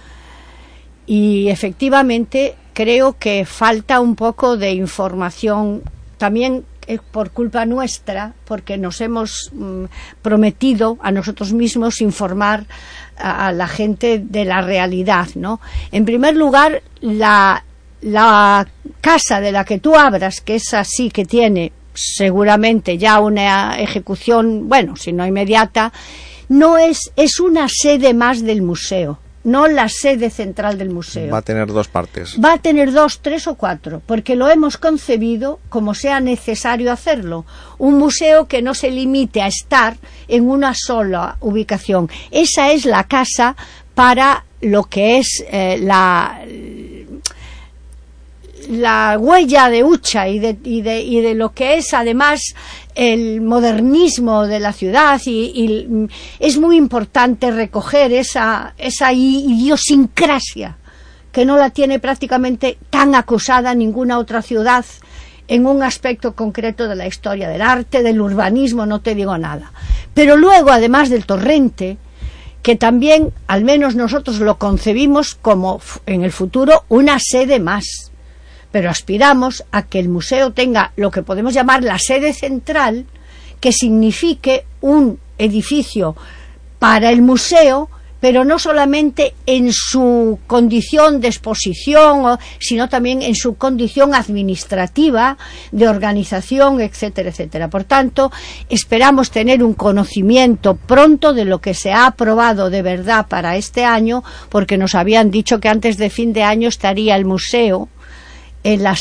y efectivamente creo que falta un poco de información, también eh, por culpa nuestra, porque nos hemos mm, prometido a nosotros mismos informar a, a la gente de la realidad, ¿no? En primer lugar, la, la casa de la que tú hablas, que es así, que tiene seguramente ya una ejecución, bueno, si no inmediata, no es, es una sede más del museo, no la sede central del museo. Va a tener dos partes. Va a tener dos, tres o cuatro, porque lo hemos concebido como sea necesario hacerlo. Un museo que no se limite a estar en una sola ubicación. Esa es la casa para lo que es eh, la, la huella de Ucha y de, y de, y de lo que es además el modernismo de la ciudad, y, y es muy importante recoger esa, esa idiosincrasia que no la tiene prácticamente tan acusada ninguna otra ciudad en un aspecto concreto de la historia del arte, del urbanismo, no te digo nada. Pero luego, además del torrente, que también, al menos nosotros lo concebimos como en el futuro una sede más, pero aspiramos a que el museo tenga lo que podemos llamar la sede central, que signifique un edificio para el museo, pero no solamente en su condición de exposición, sino también en su condición administrativa, de organización, etcétera, etcétera. Por tanto, esperamos tener un conocimiento pronto de lo que se ha aprobado de verdad para este año, porque nos habían dicho que antes de fin de año estaría el museo en la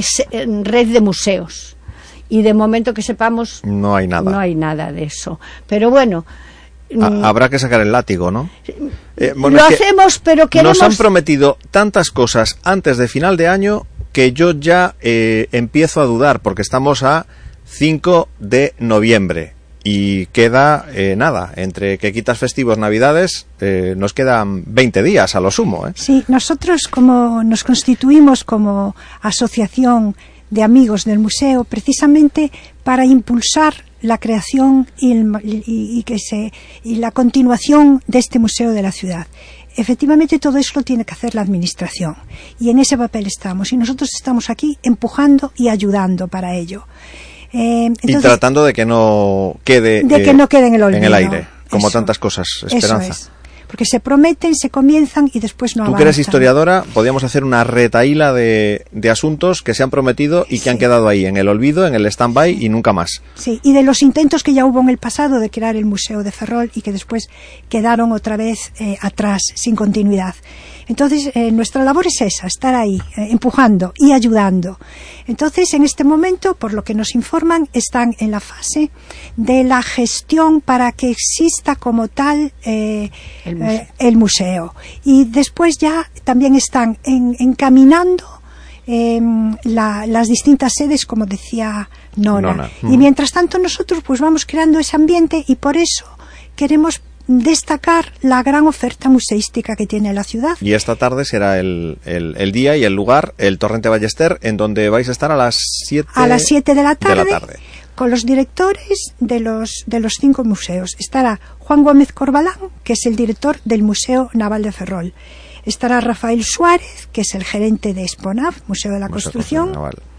red de museos, y de momento que sepamos no hay nada, no hay nada de eso. Pero bueno, ha, habrá que sacar el látigo, ¿no? Eh, bueno, lo hacemos, pero queremos... Nos han prometido tantas cosas antes de final de año que yo ya eh, empiezo a dudar, porque estamos a cinco de noviembre y queda eh, nada, entre que quitas festivos, navidades, eh, nos quedan veinte días a lo sumo, ¿eh? Sí, nosotros como nos constituimos como asociación de amigos del museo precisamente para impulsar la creación y, el, y, y que se y la continuación de este museo de la ciudad. Efectivamente, todo eso lo tiene que hacer la administración, y en ese papel estamos, y nosotros estamos aquí empujando y ayudando para ello. Eh, entonces, y tratando de que no quede, de que no quede en el olvido, en el aire, como eso, tantas cosas, Esperanza. Eso es. Porque se prometen, se comienzan y después no avanzan. Tú que eres historiadora, podríamos hacer una retahíla de, de asuntos que se han prometido y que sí. han quedado ahí, en el olvido, en el stand-by y nunca más. Sí, y de los intentos que ya hubo en el pasado de crear el Museo de Ferrol y que después quedaron otra vez eh, atrás, sin continuidad. Entonces, eh, nuestra labor es esa, estar ahí, eh, empujando y ayudando. Entonces, en este momento, por lo que nos informan, están en la fase de la gestión para que exista como tal eh, el, museo. Eh, el museo. Y después ya también están en, encaminando eh, la, las distintas sedes, como decía Nona. Nona. Mm. Y mientras tanto nosotros pues vamos creando ese ambiente, y por eso queremos destacar la gran oferta museística que tiene la ciudad. Y esta tarde será el, el, el día y el lugar, el Torrente Ballester, en donde vais a estar a las siete a las siete de la tarde, de la tarde. Con los directores de los de los cinco museos. Estará Juan Gómez Corbalán, que es el director del Museo Naval de Ferrol. Estará Rafael Suárez, que es el gerente de Exponav, Museo de la Museo Construcción.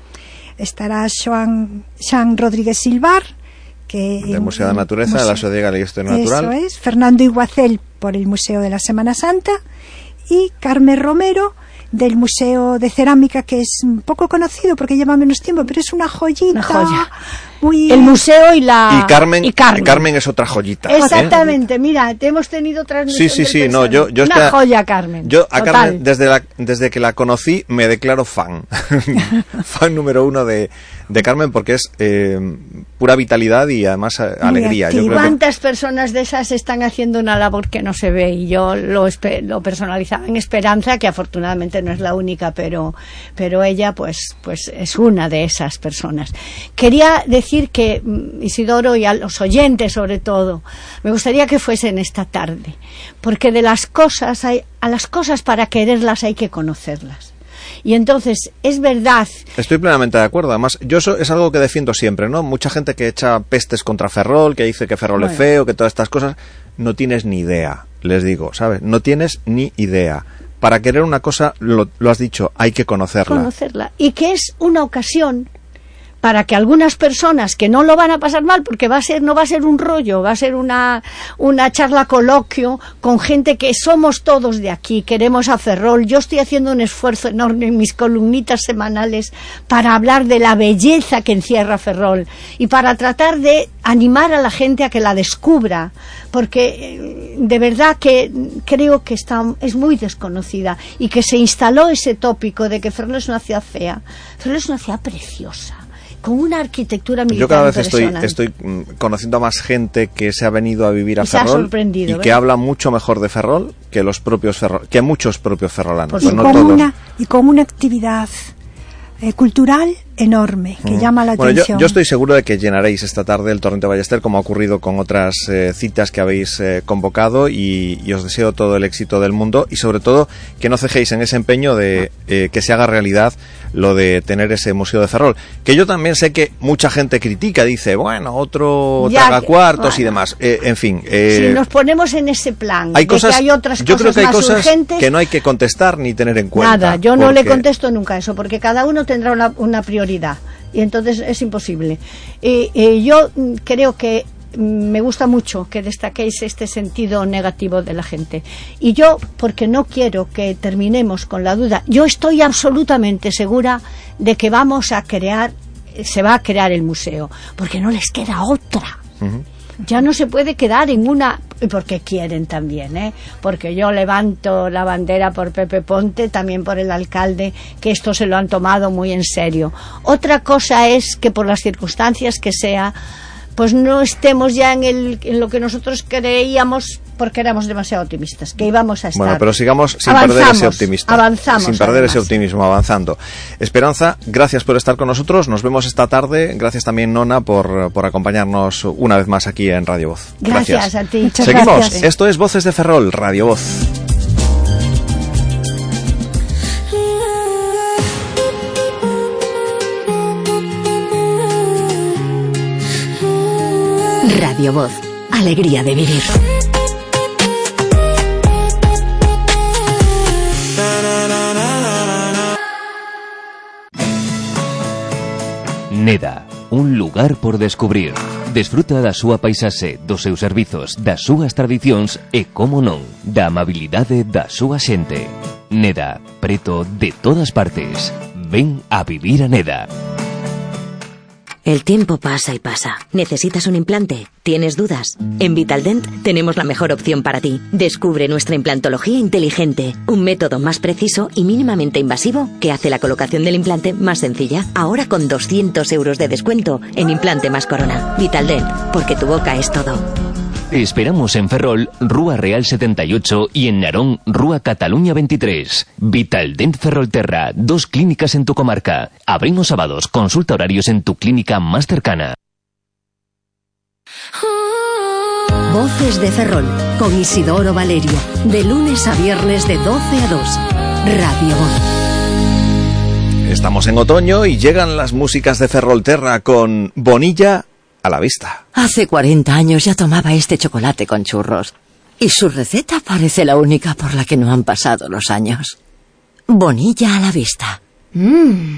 Estará Joan, Jean Rodríguez Silvar, que del Museo de la Naturaleza, de la Sociedad Galega de Historia Natural. Eso es. Fernando Iguacel, por el Museo de la Semana Santa, y Carmen Romero, del Museo de Cerámica, que es poco conocido porque lleva menos tiempo, pero es una joyita. Una joya. Muy... El museo y la... Y Carmen, y Carmen. Carmen es otra joyita. Exactamente, ¿eh? Mira, te hemos tenido transmisión. Sí, sí, sí, no, yo, yo una esta, joya, Carmen. Yo a Total. Carmen, desde, la, desde que la conocí, me declaro fan. Fan número uno de, de Carmen, porque es eh, pura vitalidad y además eh, alegría. Yo creo ¿Cuántas que... personas de esas están haciendo una labor que no se ve? Y yo lo, lo personalizaba en Esperanza, que afortunadamente no es la única, pero, pero ella pues, pues es una de esas personas. Quería decir que Isidoro, y a los oyentes sobre todo, me gustaría que fuesen esta tarde, porque de las cosas hay, a las cosas para quererlas hay que conocerlas. Y entonces, es verdad... Estoy plenamente de acuerdo. Además, yo eso es algo que defiendo siempre, ¿no? Mucha gente que echa pestes contra Ferrol, que dice que Ferrol bueno. es feo, que todas estas cosas, no tienes ni idea, les digo, ¿sabes? No tienes ni idea. Para querer una cosa, lo, lo has dicho, hay que conocerla. Conocerla. Y que es una ocasión para que algunas personas que no lo van a pasar mal, porque va a ser, no va a ser un rollo, va a ser una, una charla coloquio con gente que somos todos de aquí, queremos a Ferrol. Yo estoy haciendo un esfuerzo enorme en mis columnitas semanales para hablar de la belleza que encierra Ferrol y para tratar de animar a la gente a que la descubra, porque de verdad que creo que está, es muy desconocida, y que se instaló ese tópico de que Ferrol es una ciudad fea. Ferrol es una ciudad preciosa, con una arquitectura militar. Yo cada vez estoy, estoy conociendo a más gente que se ha venido a vivir a y Ferrol y ¿verdad? Que habla mucho mejor de Ferrol que los propios Ferrol, que muchos propios ferrolanos. Y, no con todos. Una, y con una actividad eh, cultural enorme, que mm. llama la bueno, atención. Yo, yo estoy seguro de que llenaréis esta tarde el Torrente Ballester, como ha ocurrido con otras eh, citas que habéis eh, convocado, y, y os deseo todo el éxito del mundo, y sobre todo que no cejéis en ese empeño de eh, que se haga realidad lo de tener ese Museo de Ferrol, que yo también sé que mucha gente critica, dice, bueno, otro tragacuartos bueno. y demás, eh, en fin. Eh, si nos ponemos en ese plan, hay de cosas, que hay otras yo cosas creo que hay más cosas urgentes, que no hay que contestar ni tener en cuenta. Nada, yo no porque... le contesto nunca eso, porque cada uno tendrá una, una prioridad, y entonces es imposible. Eh, eh, yo creo que me gusta mucho que destaquéis este sentido negativo de la gente, y yo, porque no quiero que terminemos con la duda, yo estoy absolutamente segura de que vamos a crear, se va a crear el museo, porque no les queda otra. Uh-huh. Ya no se puede quedar en una, porque quieren también, ¿eh? Porque yo levanto la bandera por Pepe Ponte, también por el alcalde, que esto se lo han tomado muy en serio. Otra cosa es que por las circunstancias que sea, pues no estemos ya en, el, en lo que nosotros creíamos, porque éramos demasiado optimistas, que íbamos a estar. Bueno, pero sigamos sin avanzamos, perder ese optimismo. Avanzamos. Sin perder además. ese optimismo, avanzando. Esperanza, gracias por estar con nosotros. Nos vemos esta tarde. Gracias también, Nona, por, por acompañarnos una vez más aquí en Radio Voz. Gracias, gracias. a ti. Muchas Seguimos. Gracias. Esto es Voces de Ferrol, Radio Voz. Radio Voz, alegría de vivir. Neda, un lugar por descubrir. Desfruta da súa paisaxe, dos seus servizos, das súas tradicións e, como non, da amabilidade da súa xente. Neda, preto de todas partes. Ven a vivir a Neda. El tiempo pasa y pasa. ¿Necesitas un implante? ¿Tienes dudas? En Vitaldent tenemos la mejor opción para ti. Descubre nuestra implantología inteligente, un método más preciso y mínimamente invasivo que hace la colocación del implante más sencilla. Ahora con doscientos euros de descuento en implante más corona. Vitaldent, porque tu boca es todo. Esperamos en Ferrol, Rúa Real setenta y ocho, y en Narón, Rúa Cataluña veintitrés. Vitaldent Ferrolterra, dos clínicas en tu comarca. Abrimos sábados, consulta horarios en tu clínica más cercana. Voces de Ferrol, con Isidoro Valerio, de lunes a viernes de doce a dos. Radio Voz. Estamos en otoño y llegan las músicas de Ferrolterra con Bonilla a la vista. Hace cuarenta años ya tomaba este chocolate con churros. Y su receta parece la única por la que no han pasado los años. Bonilla a la vista. Mmm.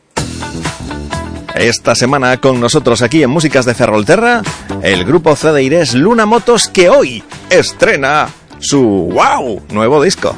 Esta semana con nosotros aquí en Músicas de Ferrolterra, el grupo cedeirés Luna Motos, que hoy estrena su wow nuevo disco.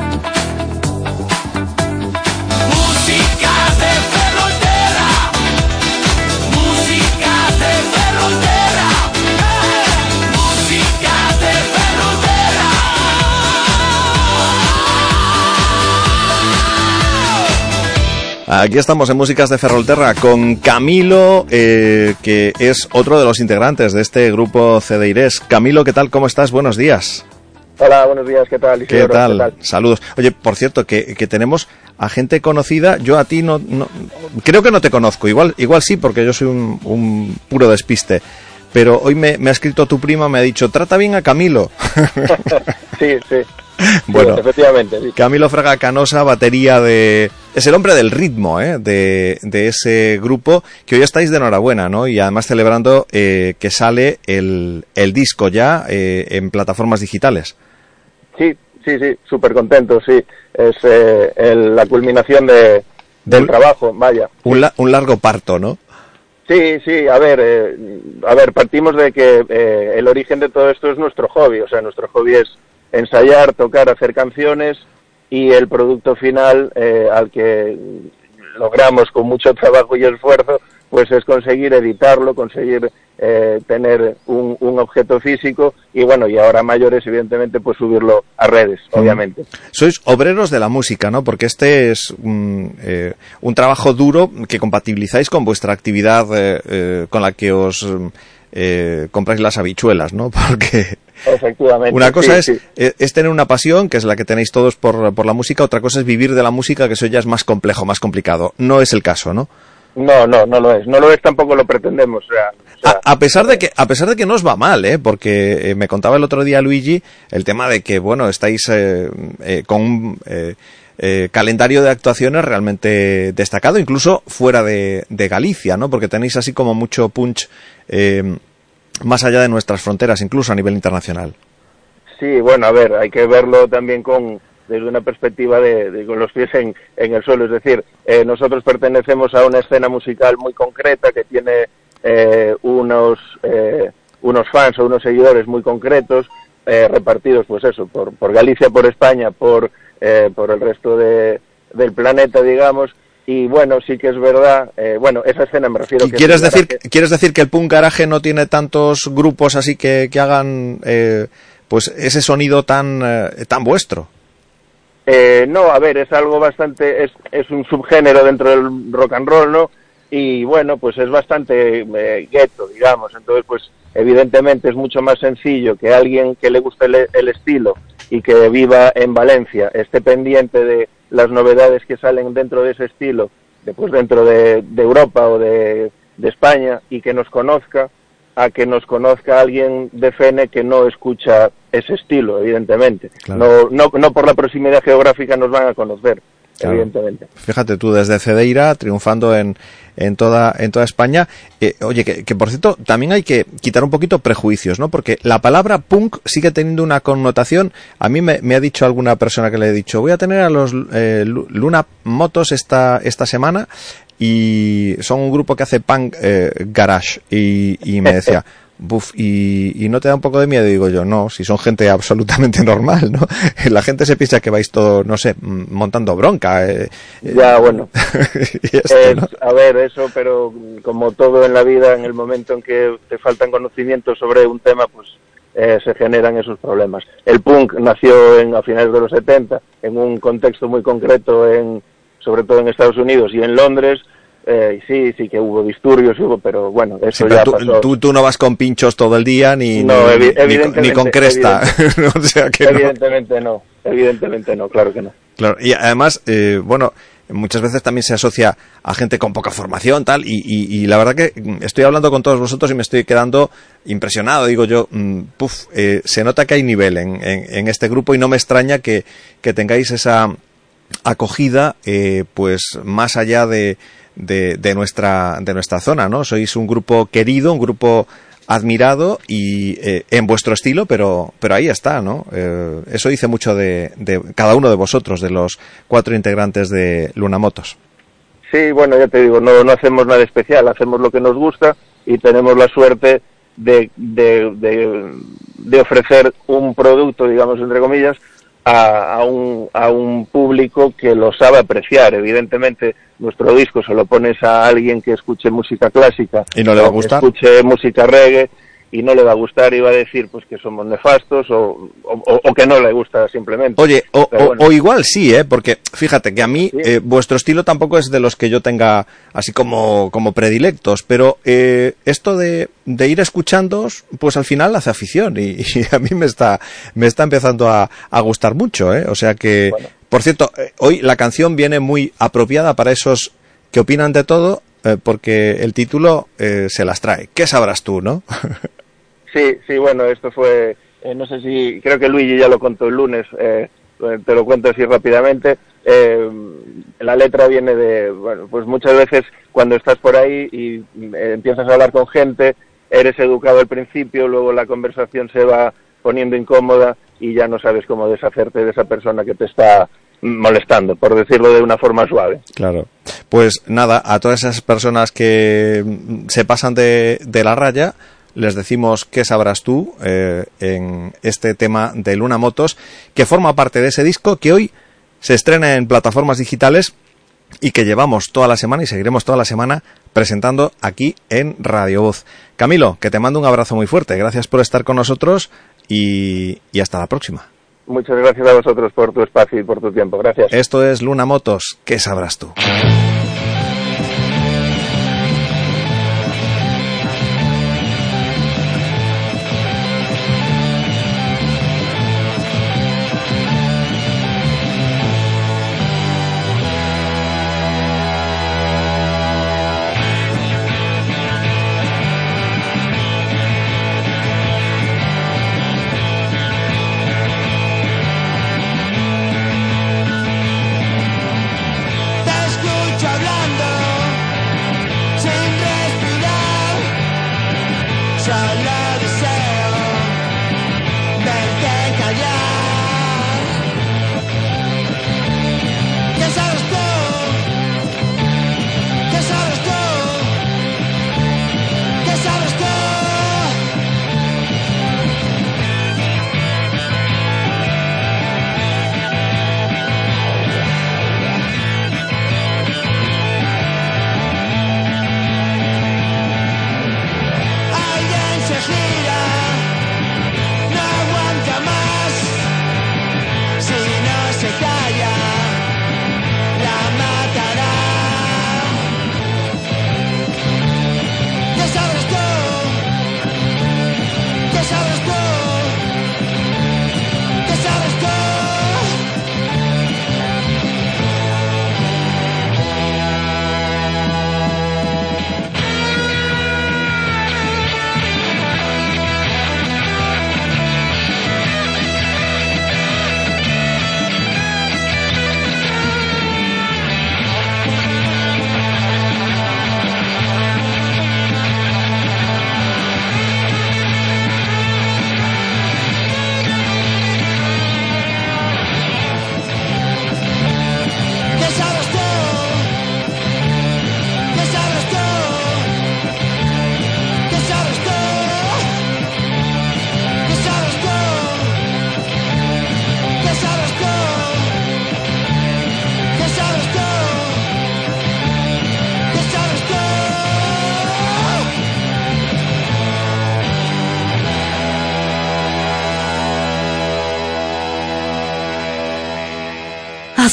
Aquí estamos en Músicas de Ferrolterra con Camilo, eh, que es otro de los integrantes de este grupo cedeirés. Camilo, ¿qué tal? ¿Cómo estás? Buenos días. Hola, buenos días, ¿qué tal? Isidoro, ¿Qué tal? ¿Qué tal? Saludos. Oye, por cierto, que, que tenemos a gente conocida. Yo a ti no, no... Creo que no te conozco. Igual igual sí, porque yo soy un, un puro despiste. Pero hoy me, me ha escrito tu prima, me ha dicho, trata bien a Camilo. Sí, sí. Bueno, sí, efectivamente, sí. Camilo Fraga Canosa, batería de... Es el hombre del ritmo, ¿eh? de, de ese grupo, que hoy estáis de enhorabuena, ¿no? Y además celebrando eh, que sale el, el disco ya eh, en plataformas digitales. Sí, sí, sí, súper contento, sí. Es eh, el, la culminación de, del un, trabajo, vaya. Un, la, un largo parto, ¿no? Sí, sí, a ver, eh, a ver, partimos de que eh, el origen de todo esto es nuestro hobby, o sea, nuestro hobby es ensayar, tocar, hacer canciones, y el producto final eh, al que logramos con mucho trabajo y esfuerzo, pues es conseguir editarlo, conseguir eh, tener un, un objeto físico y bueno, y ahora mayores evidentemente pues subirlo a redes, mm. obviamente. Sois obreros de la música, ¿no? Porque este es un, eh, un trabajo duro que compatibilizáis con vuestra actividad eh, eh, con la que os eh, compráis las habichuelas, ¿no? Porque efectivamente, una cosa sí, es, sí. es tener una pasión, que es la que tenéis todos por, por la música, otra cosa es vivir de la música, que eso ya es más complejo, más complicado. No es el caso, ¿no? No, no, no lo es. No lo es, tampoco lo pretendemos. O sea, o sea, a, a pesar de que a pesar de que no os va mal, ¿eh? Porque eh, me contaba el otro día Luigi el tema de que, bueno, estáis eh, eh, con un eh, eh, calendario de actuaciones realmente destacado, incluso fuera de, de Galicia, ¿no? Porque tenéis así como mucho punch eh, más allá de nuestras fronteras, incluso a nivel internacional. Sí, bueno, a ver, hay que verlo también con desde una perspectiva de, de con los pies en, en el suelo, es decir, eh, nosotros pertenecemos a una escena musical muy concreta que tiene eh, unos eh, unos fans o unos seguidores muy concretos, eh, repartidos, pues eso, por, por Galicia, por España, por eh, por el resto de, del planeta, digamos, y bueno, sí que es verdad, eh, bueno, esa escena me refiero. ¿Y que quieres es decir que... quieres decir que el punk garaje no tiene tantos grupos así que, que hagan eh, pues ese sonido tan eh, tan vuestro? Eh, no, a ver, es algo bastante, es, es un subgénero dentro del rock and roll, ¿no? Y bueno, pues es bastante eh, gueto, digamos. Entonces, pues evidentemente es mucho más sencillo que alguien que le guste el, el estilo y que viva en Valencia esté pendiente de las novedades que salen dentro de ese estilo, después dentro de, de Europa o de, de España, y que nos conozca, a que nos conozca alguien de Fene que no escucha ese estilo, evidentemente. Claro. No, no, no por la proximidad geográfica nos van a conocer, claro, evidentemente. Fíjate tú, desde Cedeira, triunfando en, en toda en toda España. Eh, oye, que, que por cierto, también hay que quitar un poquito prejuicios, ¿no? Porque la palabra punk sigue teniendo una connotación. A mí me, me ha dicho alguna persona que le he dicho, voy a tener a los eh, Luna Motos esta, esta semana, y son un grupo que hace punk eh, garage, y, y me decía buf, y, y no te da un poco de miedo. Y digo yo, no, si son gente absolutamente normal, ¿no? La gente se piensa que vais todo, no sé, montando bronca, eh, ya, bueno. esto, es, ¿no? A ver, eso, pero como todo en la vida, en el momento en que te faltan conocimientos sobre un tema, pues eh, se generan esos problemas. El punk nació en, a finales de los setenta, en un contexto muy concreto, en sobre todo en Estados Unidos y en Londres. Eh, sí, sí que hubo disturbios, hubo, pero bueno, eso sí, ya tú, pasó. Tú, tú no vas con pinchos todo el día, ni, no, ni, evi ni, ni con cresta. Evidente, o sea que evidentemente no. no, evidentemente no, claro que no. Claro, y además, eh, bueno, muchas veces también se asocia a gente con poca formación, tal, y, y, y la verdad que estoy hablando con todos vosotros y me estoy quedando impresionado. Digo yo, mmm, puf, eh, se nota que hay nivel en, en, en este grupo, y no me extraña que, que tengáis esa acogida, eh, pues más allá de, de, de nuestra de nuestra zona, ¿no? Sois un grupo querido, un grupo admirado, y eh, en vuestro estilo, pero pero ahí está, ¿no? Eh, eso dice mucho de, de cada uno de vosotros, de los cuatro integrantes de Luna Motos. Sí, bueno, ya te digo, no, no hacemos nada especial, hacemos lo que nos gusta y tenemos la suerte de, de, de, de ofrecer un producto, digamos, entre comillas, A, a, un, a un público que lo sabe apreciar. Evidentemente, nuestro disco se lo pones a alguien que escuche música clásica y no le va a gustar, que escuche música reggae, y no le va a gustar, y va a decir pues que somos nefastos, o, o, o que no le gusta simplemente. Oye, o, bueno. o, o igual sí, ¿eh? Porque fíjate que a mí ¿sí? eh, vuestro estilo tampoco es de los que yo tenga así como, como predilectos, pero eh, esto de, de ir escuchándoos, pues al final hace afición, y, y a mí me está me está empezando a, a gustar mucho, ¿eh? O sea que, bueno. Por cierto, eh, hoy la canción viene muy apropiada para esos que opinan de todo, eh, porque el título eh, se las trae. ¿Qué sabrás tú, no? Sí, sí, bueno, esto fue, eh, no sé si, creo que Luigi ya lo contó el lunes, eh, te lo cuento así rápidamente. Eh, la letra viene de, bueno, pues muchas veces cuando estás por ahí y eh, empiezas a hablar con gente, eres educado al principio, luego la conversación se va poniendo incómoda y ya no sabes cómo deshacerte de esa persona que te está molestando, por decirlo de una forma suave. Claro. Pues nada, a todas esas personas que se pasan de, de la raya, les decimos qué sabrás tú eh, en este tema de Luna Motos, que forma parte de ese disco que hoy se estrena en plataformas digitales y que llevamos toda la semana y seguiremos toda la semana presentando aquí en Radio Voz. Camilo, que te mando un abrazo muy fuerte, gracias por estar con nosotros y, y hasta la próxima. Muchas gracias a vosotros por tu espacio y por tu tiempo, gracias. Esto es Luna Motos, ¿qué sabrás tú?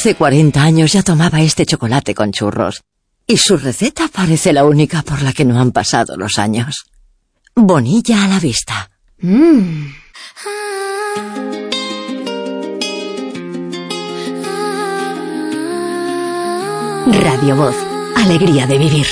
Hace cuarenta años ya tomaba este chocolate con churros. Y su receta parece la única por la que no han pasado los años. Bonilla a la vista. Mmm. Radio Voz. Alegría de vivir.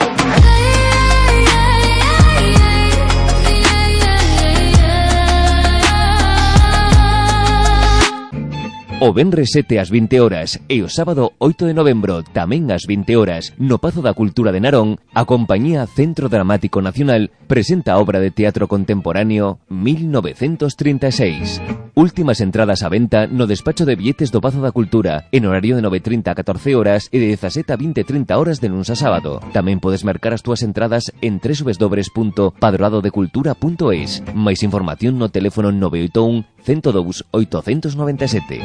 O venres sete ás vinte horas e o sábado oito de novembro tamén ás vinte horas no Pazo da Cultura de Narón, a compañía Centro Dramático Nacional presenta a obra de teatro contemporáneo mil novecentos trinta e seis. Últimas entradas á venta no despacho de billetes do Pazo da Cultura en horario de nove e trinta a catorce horas e de dezasete a vinte e trinta horas de luns a sábado. Tamén podes mercar as túas entradas en doble u doble u doble u punto padroado de cultura punto es. Mais información no teléfono nove oito un, cento dous, oitocentos noventa e sete.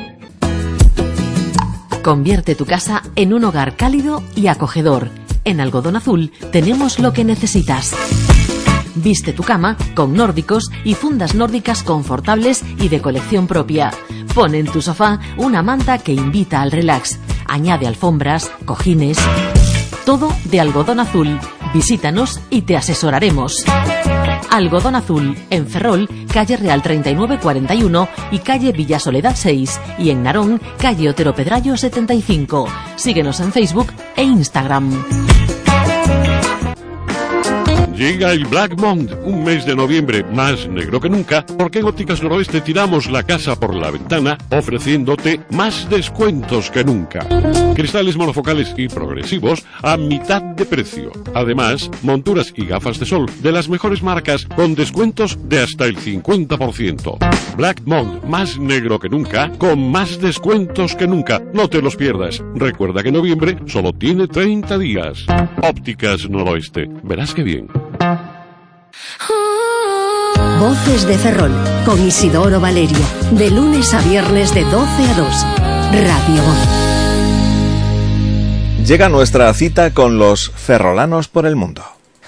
Convierte tu casa en un hogar cálido y acogedor. En Algodón Azul tenemos lo que necesitas. Viste tu cama con nórdicos y fundas nórdicas confortables y de colección propia. Pon en tu sofá una manta que invita al relax. Añade alfombras, cojines. Todo de Algodón Azul. Visítanos y te asesoraremos. Algodón Azul, en Ferrol, calle Real treinta y nueve cuarenta y uno y calle Villa Soledad seis, y en Narón, calle Otero Pedrayo setenta y cinco. Síguenos en Facebook e Instagram. Llega el Black Month, un mes de noviembre más negro que nunca, porque en Ópticas Noroeste tiramos la casa por la ventana, ofreciéndote más descuentos que nunca. Cristales monofocales y progresivos a mitad de precio. Además, monturas y gafas de sol de las mejores marcas con descuentos de hasta el cincuenta por ciento. Black Month, más negro que nunca, con más descuentos que nunca. No te los pierdas. Recuerda que noviembre solo tiene treinta días. Ópticas Noroeste. Verás que bien. Voces de Ferrol, con Isidoro Valerio, de lunes a viernes de doce a dos. Radio Voz. Llega nuestra cita con los ferrolanos por el mundo.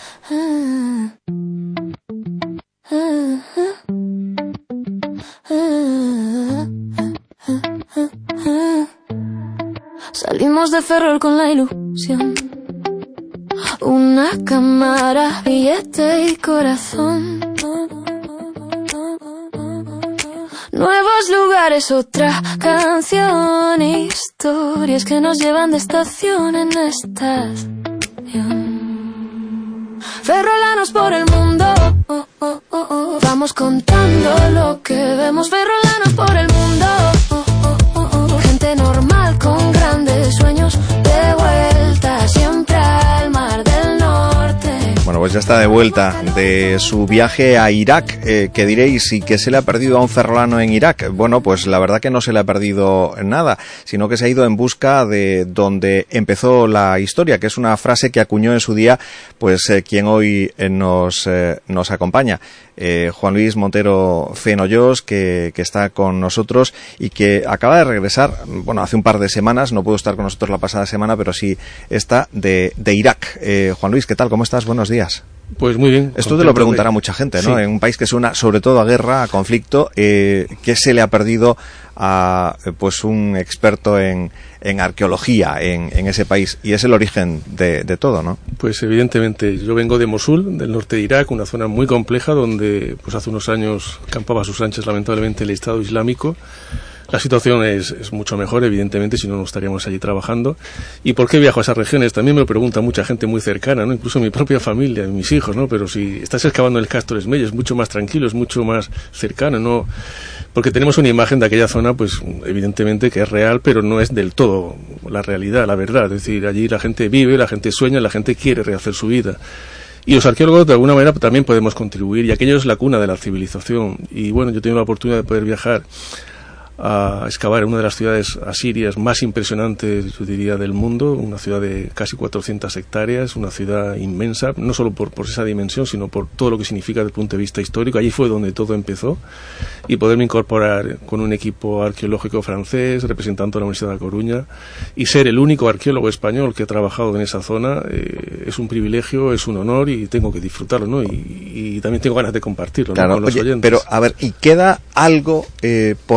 Salimos de Ferrol con la ilusión, una cámara, billete y corazón. Nuevos lugares, otra canción, historias que nos llevan de estación en estación. Ferrolanos por el mundo, oh, oh, oh, oh. Vamos contando lo que vemos. Ferrolanos por el mundo, oh, oh, oh, oh. Gente normal con grandes sueños, de vuelta siempre al mar del norte. Bueno, pues ya está de vuelta de su viaje a Irak, eh, que diréis, ¿y que se le ha perdido a un ferrolano en Irak? Bueno, pues la verdad que no se le ha perdido nada, sino que se ha ido en busca de donde empezó la historia, que es una frase que acuñó en su día, pues eh, quien hoy eh, nos, eh, nos acompaña. Eh, Juan Luis Montero Fenollos, que, que está con nosotros y que acaba de regresar, bueno, hace un par de semanas, no pudo estar con nosotros la pasada semana, pero sí está de, de Irak. Eh, Juan Luis, ¿qué tal? ¿Cómo estás? Buenos días. Pues muy bien. Esto te lo preguntará de... mucha gente, ¿no? Sí. En un país que suena sobre todo a guerra, a conflicto, eh, ¿qué se le ha perdido a pues un experto en, en arqueología en, en ese país? Y es el origen de, de todo, ¿no? Pues evidentemente, yo vengo de Mosul, del norte de Irak, una zona muy compleja donde pues hace unos años campaba a sus anchas lamentablemente el Estado Islámico. La situación es, es mucho mejor, evidentemente, si no, no estaríamos allí trabajando. ¿Y por qué viajo a esas regiones? También me lo pregunta mucha gente muy cercana, ¿no? Incluso mi propia familia, mis hijos, ¿no? Pero si estás excavando el Castro Esmella, es mucho más tranquilo, es mucho más cercano, ¿no? Porque tenemos una imagen de aquella zona, pues evidentemente que es real, pero no es del todo la realidad, la verdad. Es decir, allí la gente vive, la gente sueña, la gente quiere rehacer su vida. Y los arqueólogos de alguna manera también podemos contribuir, y aquello es la cuna de la civilización. Y bueno, yo he tenido la oportunidad de poder viajar a excavar en una de las ciudades asirias más impresionantes, yo diría, del mundo, una ciudad de casi cuatrocientas hectáreas, una ciudad inmensa, no solo por, por esa dimensión, sino por todo lo que significa desde el punto de vista histórico. Allí fue donde todo empezó, y poderme incorporar con un equipo arqueológico francés, representando a la Universidad de La Coruña, y ser el único arqueólogo español que ha trabajado en esa zona, eh, es un privilegio, es un honor, y tengo que disfrutarlo, ¿no? Y, y también tengo ganas de compartirlo, claro, ¿no? Con los oye, oyentes. Pero, a ver, ¿y queda algo eh, por recuperar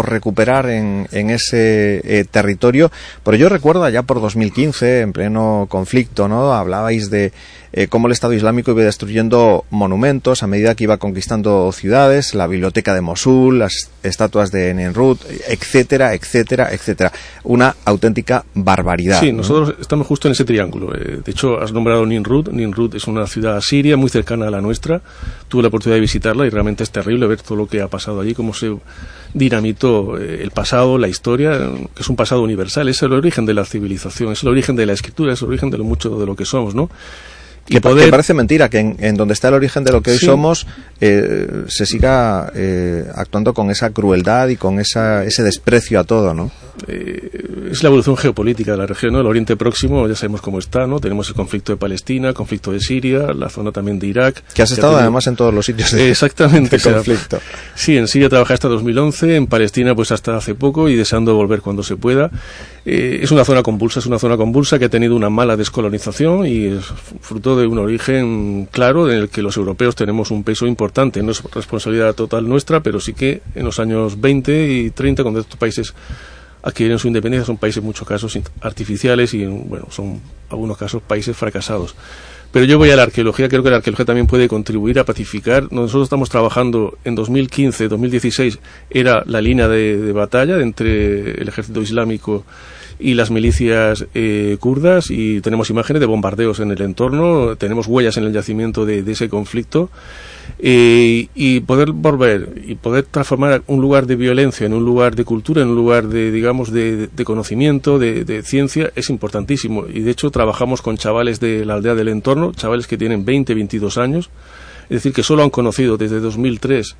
operar en, en ese eh, territorio. Pero yo recuerdo allá por dos mil quince, en pleno conflicto, ¿no? Hablabais de eh, cómo el Estado Islámico iba destruyendo monumentos a medida que iba conquistando ciudades, la biblioteca de Mosul, las estatuas de Nimrud, etcétera, etcétera, etcétera. Una auténtica barbaridad. Sí, ¿no? nosotros estamos justo en ese triángulo. Eh, de hecho, has nombrado Nimrud. Nimrud es una ciudad siria muy cercana a la nuestra. Tuve la oportunidad de visitarla y realmente es terrible ver todo lo que ha pasado allí, cómo se dinamitó eh, el pasado, la historia, que es un pasado universal. Es el origen de la civilización, es el origen de la escritura, es el origen de lo mucho de lo que somos, ¿no? Que, poder... que parece mentira que en, en donde está el origen de lo que hoy sí. somos eh, se siga eh, actuando con esa crueldad y con esa, ese desprecio a todo, ¿no? Eh, es la evolución geopolítica de la región, ¿no? El Oriente Próximo ya sabemos cómo está, ¿no? Tenemos el conflicto de Palestina, el conflicto de Siria, la zona también de Irak. Que has estado tenido... además en todos los sitios de, Exactamente, de conflicto. O sea, sí, en Siria trabajé hasta dos mil once, en Palestina pues hasta hace poco y deseando volver cuando se pueda. Eh, es una zona convulsa, es una zona convulsa que ha tenido una mala descolonización y es fruto de un origen claro en el que los europeos tenemos un peso importante. No es responsabilidad total nuestra, pero sí que en los años veinte y treinta, cuando estos países adquieren su independencia, son países en muchos casos artificiales y, bueno, son en algunos casos países fracasados. Pero yo voy a la arqueología, creo que la arqueología también puede contribuir a pacificar. Nosotros estamos trabajando en dos mil quince, dos mil dieciséis, era la línea de, de batalla entre el ejército islámico y las milicias eh, kurdas, y tenemos imágenes de bombardeos en el entorno, tenemos huellas en el yacimiento de, de ese conflicto, eh, y poder volver y poder transformar un lugar de violencia en un lugar de cultura, en un lugar de, digamos, de, de conocimiento, de, de ciencia, es importantísimo. Y de hecho trabajamos con chavales de la aldea del entorno, chavales que tienen veinte, veintidós años, es decir, que solo han conocido desde dos mil tres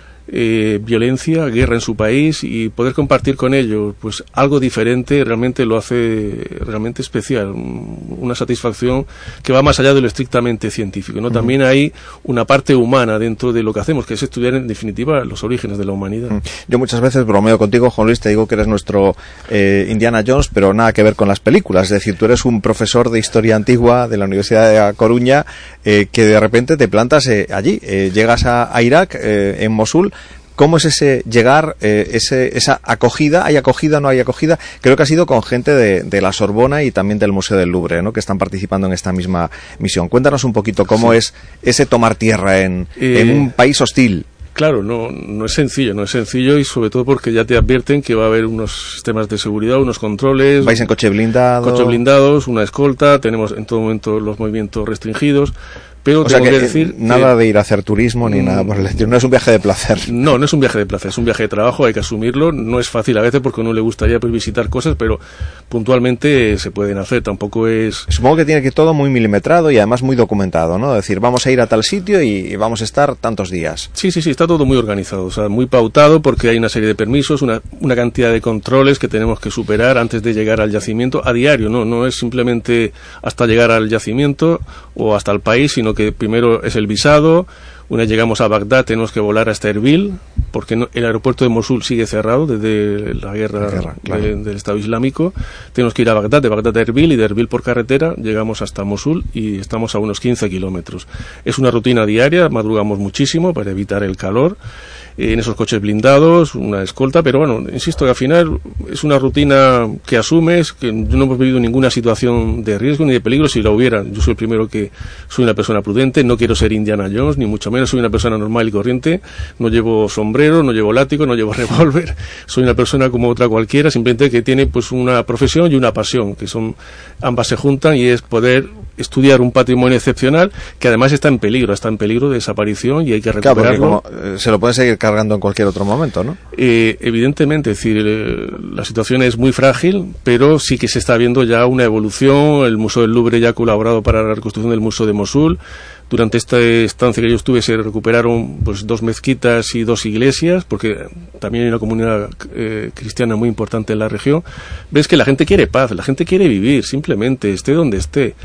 Eh, violencia, guerra en su país, y poder compartir con ellos pues algo diferente realmente lo hace realmente especial, una satisfacción que va más allá de lo estrictamente científico, ¿no? Uh-huh. También hay una parte humana dentro de lo que hacemos, que es estudiar en definitiva los orígenes de la humanidad. Uh-huh. Yo muchas veces bromeo contigo, Juan Luis, te digo que eres nuestro eh, Indiana Jones, pero nada que ver con las películas, es decir, tú eres un profesor de historia antigua de la Universidad de A Coruña, eh, que de repente te plantas eh, allí, eh, llegas a, a Irak, eh, en Mosul. ¿Cómo es ese llegar, eh, ese, esa acogida? ¿Hay acogida o no hay acogida? Creo que ha sido con gente de, de la Sorbona y también del Museo del Louvre, ¿no?, que están participando en esta misma misión. Cuéntanos un poquito cómo sí. es ese tomar tierra en, eh... en un país hostil. Claro, no, no es sencillo, no es sencillo, y sobre todo porque ya te advierten que va a haber unos sistemas de seguridad, unos controles. ¿Vais en coche blindado? Coche blindados, una escolta, tenemos en todo momento los movimientos restringidos. Pero o sea tengo que, que decir nada que, de ir a hacer turismo ni mm, nada por el estilo, no es un viaje de placer. No, no es un viaje de placer, es un viaje de trabajo, hay que asumirlo. No es fácil a veces porque a uno le gustaría pues visitar cosas, pero puntualmente se pueden hacer, tampoco es... Supongo que tiene que todo muy milimetrado y además muy documentado, ¿no? Es decir, vamos a ir a tal sitio y vamos a estar tantos días. Sí, sí, sí, está todo muy organizado, o sea, muy pautado, porque hay una serie de permisos, una, una cantidad de controles que tenemos que superar antes de llegar al yacimiento a diario, ¿no? No es simplemente hasta llegar al yacimiento o hasta el país, sino que primero es el visado. Una vez llegamos a Bagdad tenemos que volar hasta Erbil, porque no, el aeropuerto de Mosul sigue cerrado desde la guerra, la guerra claro. de, del Estado Islámico. Tenemos que ir a Bagdad, de Bagdad a Erbil, y de Erbil por carretera llegamos hasta Mosul y estamos a unos quince kilómetros. Es una rutina diaria, madrugamos muchísimo para evitar el calor, en esos coches blindados, una escolta, pero bueno, insisto que al final es una rutina que asumes, que no hemos vivido ninguna situación de riesgo ni de peligro. Si la hubiera, yo soy el primero que soy una persona prudente, no quiero ser Indiana Jones, ni mucho menos, soy una persona normal y corriente, no llevo sombrero, no llevo látigo, no llevo revólver, soy una persona como otra cualquiera, simplemente que tiene pues una profesión y una pasión, que son ambas se juntan, y es poder estudiar un patrimonio excepcional que además está en peligro, está en peligro de desaparición y hay que recuperarlo. Claro, porque como, eh, se lo puede seguir cargando en cualquier otro momento, ¿no? Eh, evidentemente, es decir, eh, la situación es muy frágil, pero sí que se está viendo ya una evolución. El Museo del Louvre ya ha colaborado para la reconstrucción del Museo de Mosul. Durante esta estancia que yo estuve se recuperaron pues dos mezquitas y dos iglesias, porque también hay una comunidad eh, cristiana muy importante en la región. Ves que la gente quiere paz, la gente quiere vivir, simplemente, esté donde esté.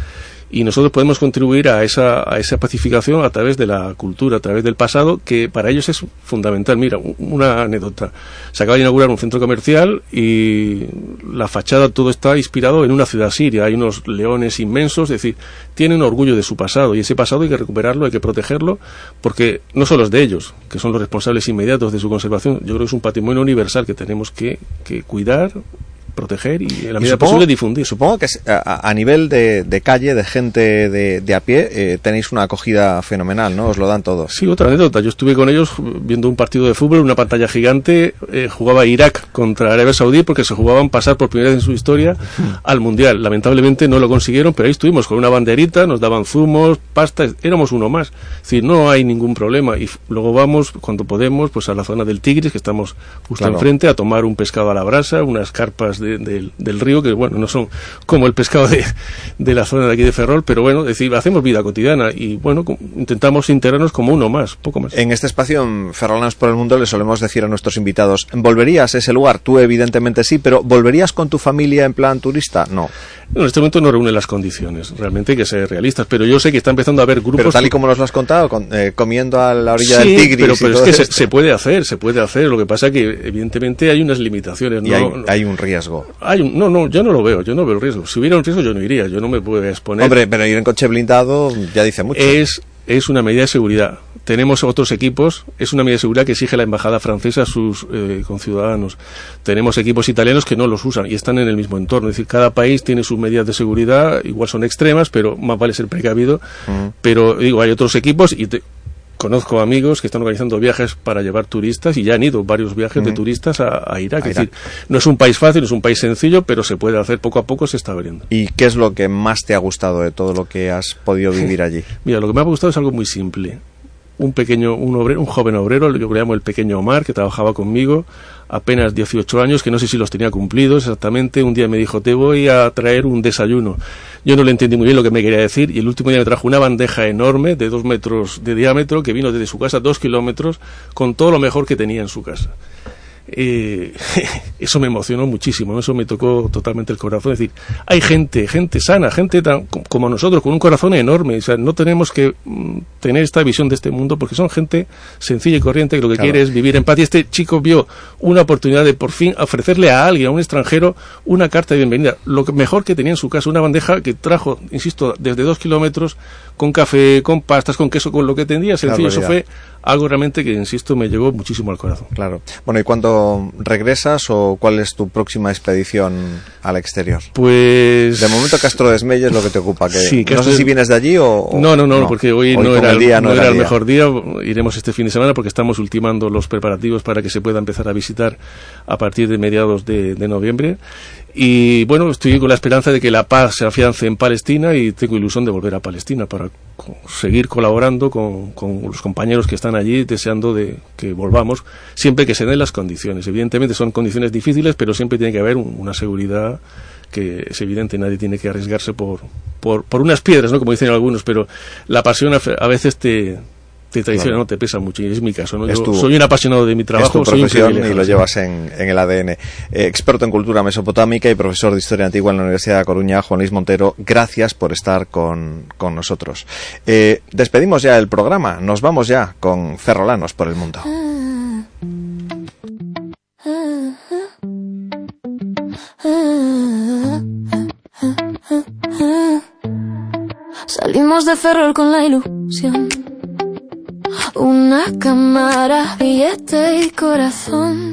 y nosotros podemos contribuir a esa, a esa pacificación a través de la cultura, a través del pasado, que para ellos es fundamental. Mira, una anécdota. Se acaba de inaugurar un centro comercial y la fachada, todo está inspirado en una ciudad siria. Hay unos leones inmensos, es decir, tienen orgullo de su pasado, y ese pasado hay que recuperarlo, hay que protegerlo, porque no solo es de ellos, que son los responsables inmediatos de su conservación. Yo creo que es un patrimonio universal que tenemos que, que cuidar, proteger y en la medida posible difundir. Supongo que a, a nivel de, de calle, de gente de, de a pie, eh, tenéis una acogida fenomenal, ¿no? Os lo dan todos. Sí, otra anécdota. Yo estuve con ellos viendo un partido de fútbol, una pantalla gigante, eh, jugaba Irak contra Arabia Saudí porque se jugaban pasar por primera vez en su historia al Mundial. Lamentablemente no lo consiguieron, pero ahí estuvimos con una banderita, nos daban zumos, pasta, éramos uno más. Es decir, no hay ningún problema. Y luego vamos, cuando podemos, pues a la zona del Tigris, que estamos justo claro. enfrente, a tomar un pescado a la brasa, unas carpas de De, de, del río, que bueno, no son como el pescado de, de la zona de aquí de Ferrol, pero bueno, es decir, hacemos vida cotidiana y bueno, intentamos integrarnos como uno más, poco más. En este espacio, en Ferrolanos por el Mundo, le solemos decir a nuestros invitados, ¿volverías a ese lugar? Tú evidentemente sí, pero ¿volverías con tu familia en plan turista? No. En este momento no reúne las condiciones, realmente hay que ser realistas, pero yo sé que está empezando a haber grupos... Pero tal y como nos lo has contado, con, eh, comiendo a la orilla sí, del Tigris... pero, pero es que se, se puede hacer, se puede hacer, lo que pasa que evidentemente hay unas limitaciones. Y no, hay, hay un riesgo. Hay un, no, no, yo no lo veo, yo no veo el riesgo. Si hubiera un riesgo yo no iría, yo no me puedo exponer. Hombre, pero ir en coche blindado ya dice mucho. Es, es una medida de seguridad. Tenemos otros equipos, es una medida de seguridad que exige la embajada francesa a sus eh, conciudadanos. Tenemos equipos italianos que no los usan y están en el mismo entorno. Es decir, cada país tiene sus medidas de seguridad, igual son extremas, pero más vale ser precavido. Mm. Pero digo, hay otros equipos y te, conozco amigos que están organizando viajes para llevar turistas y ya han ido varios viajes mm. de turistas a, a Irak. A es Irak. decir, no es un país fácil, no es un país sencillo, pero se puede hacer poco a poco, se está abriendo. ¿Y qué es lo que más te ha gustado de todo lo que has podido vivir allí? Mira, lo que me ha gustado es algo muy simple. Un pequeño, un obrero, un joven obrero, yo le llamo el pequeño Omar, que trabajaba conmigo, apenas dieciocho años, que no sé si los tenía cumplidos exactamente. Un día me dijo, te voy a traer un desayuno. Yo no le entendí muy bien lo que me quería decir, y el último día me trajo una bandeja enorme de dos metros de diámetro, que vino desde su casa dos kilómetros, con todo lo mejor que tenía en su casa. Eh, eso me emocionó muchísimo, ¿no? Eso me tocó totalmente el corazón. Es decir, hay gente, gente sana, gente tan, como nosotros, con un corazón enorme. O sea, no tenemos que mm, tener esta visión de este mundo, porque son gente sencilla y corriente que lo que claro. quiere es vivir en paz. Y este chico vio una oportunidad de por fin ofrecerle a alguien, a un extranjero, una carta de bienvenida, lo mejor que tenía en su casa, una bandeja que trajo, insisto, desde dos kilómetros, con café, con pastas, con queso, con lo que tendría, sencillo. Eso fue algo realmente que, insisto, me llegó muchísimo al corazón. Claro. Bueno, ¿y cuándo regresas o cuál es tu próxima expedición al exterior? Pues... De momento Castro Desmelles es lo que te ocupa. Que sí, no sé de... si vienes de allí o... No, no, no, no, porque hoy, hoy no era el, día, no no era era el día. mejor día. Iremos este fin de semana porque estamos ultimando los preparativos para que se pueda empezar a visitar a partir de mediados de, de noviembre. Y bueno, estoy con la esperanza de que la paz se afiance en Palestina y tengo ilusión de volver a Palestina para seguir colaborando con, con los compañeros que están allí, deseando de que volvamos, siempre que se den las condiciones. Evidentemente son condiciones difíciles, pero siempre tiene que haber un, una seguridad que es evidente, nadie tiene que arriesgarse por, por, por unas piedras, ¿no? Como dicen algunos, pero la pasión a, a veces te... te traiciona, claro. no te pesa mucho, y es mi caso, ¿no? Yo tu, soy un apasionado de mi trabajo, es tu soy profesión un y lo llevas en, en el A D N. Eh, experto en cultura mesopotámica y profesor de Historia Antigua en la Universidad de Coruña, Juan Luis Montero, gracias por estar con, con nosotros. Eh, despedimos ya el programa, nos vamos ya con Ferrolanos por el Mundo. Salimos de Ferrol con la ilusión, una cámara, billete y corazón.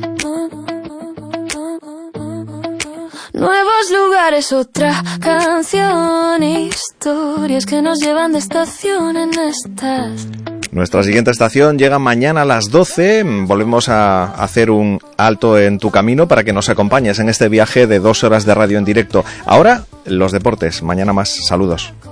Nuevos lugares, otra canción, historias que nos llevan de estación en estas. Nuestra siguiente estación llega mañana a las doce. Volvemos a hacer un alto en tu camino para que nos acompañes en este viaje de dos horas de radio en directo. Ahora, los deportes. Mañana más. Saludos.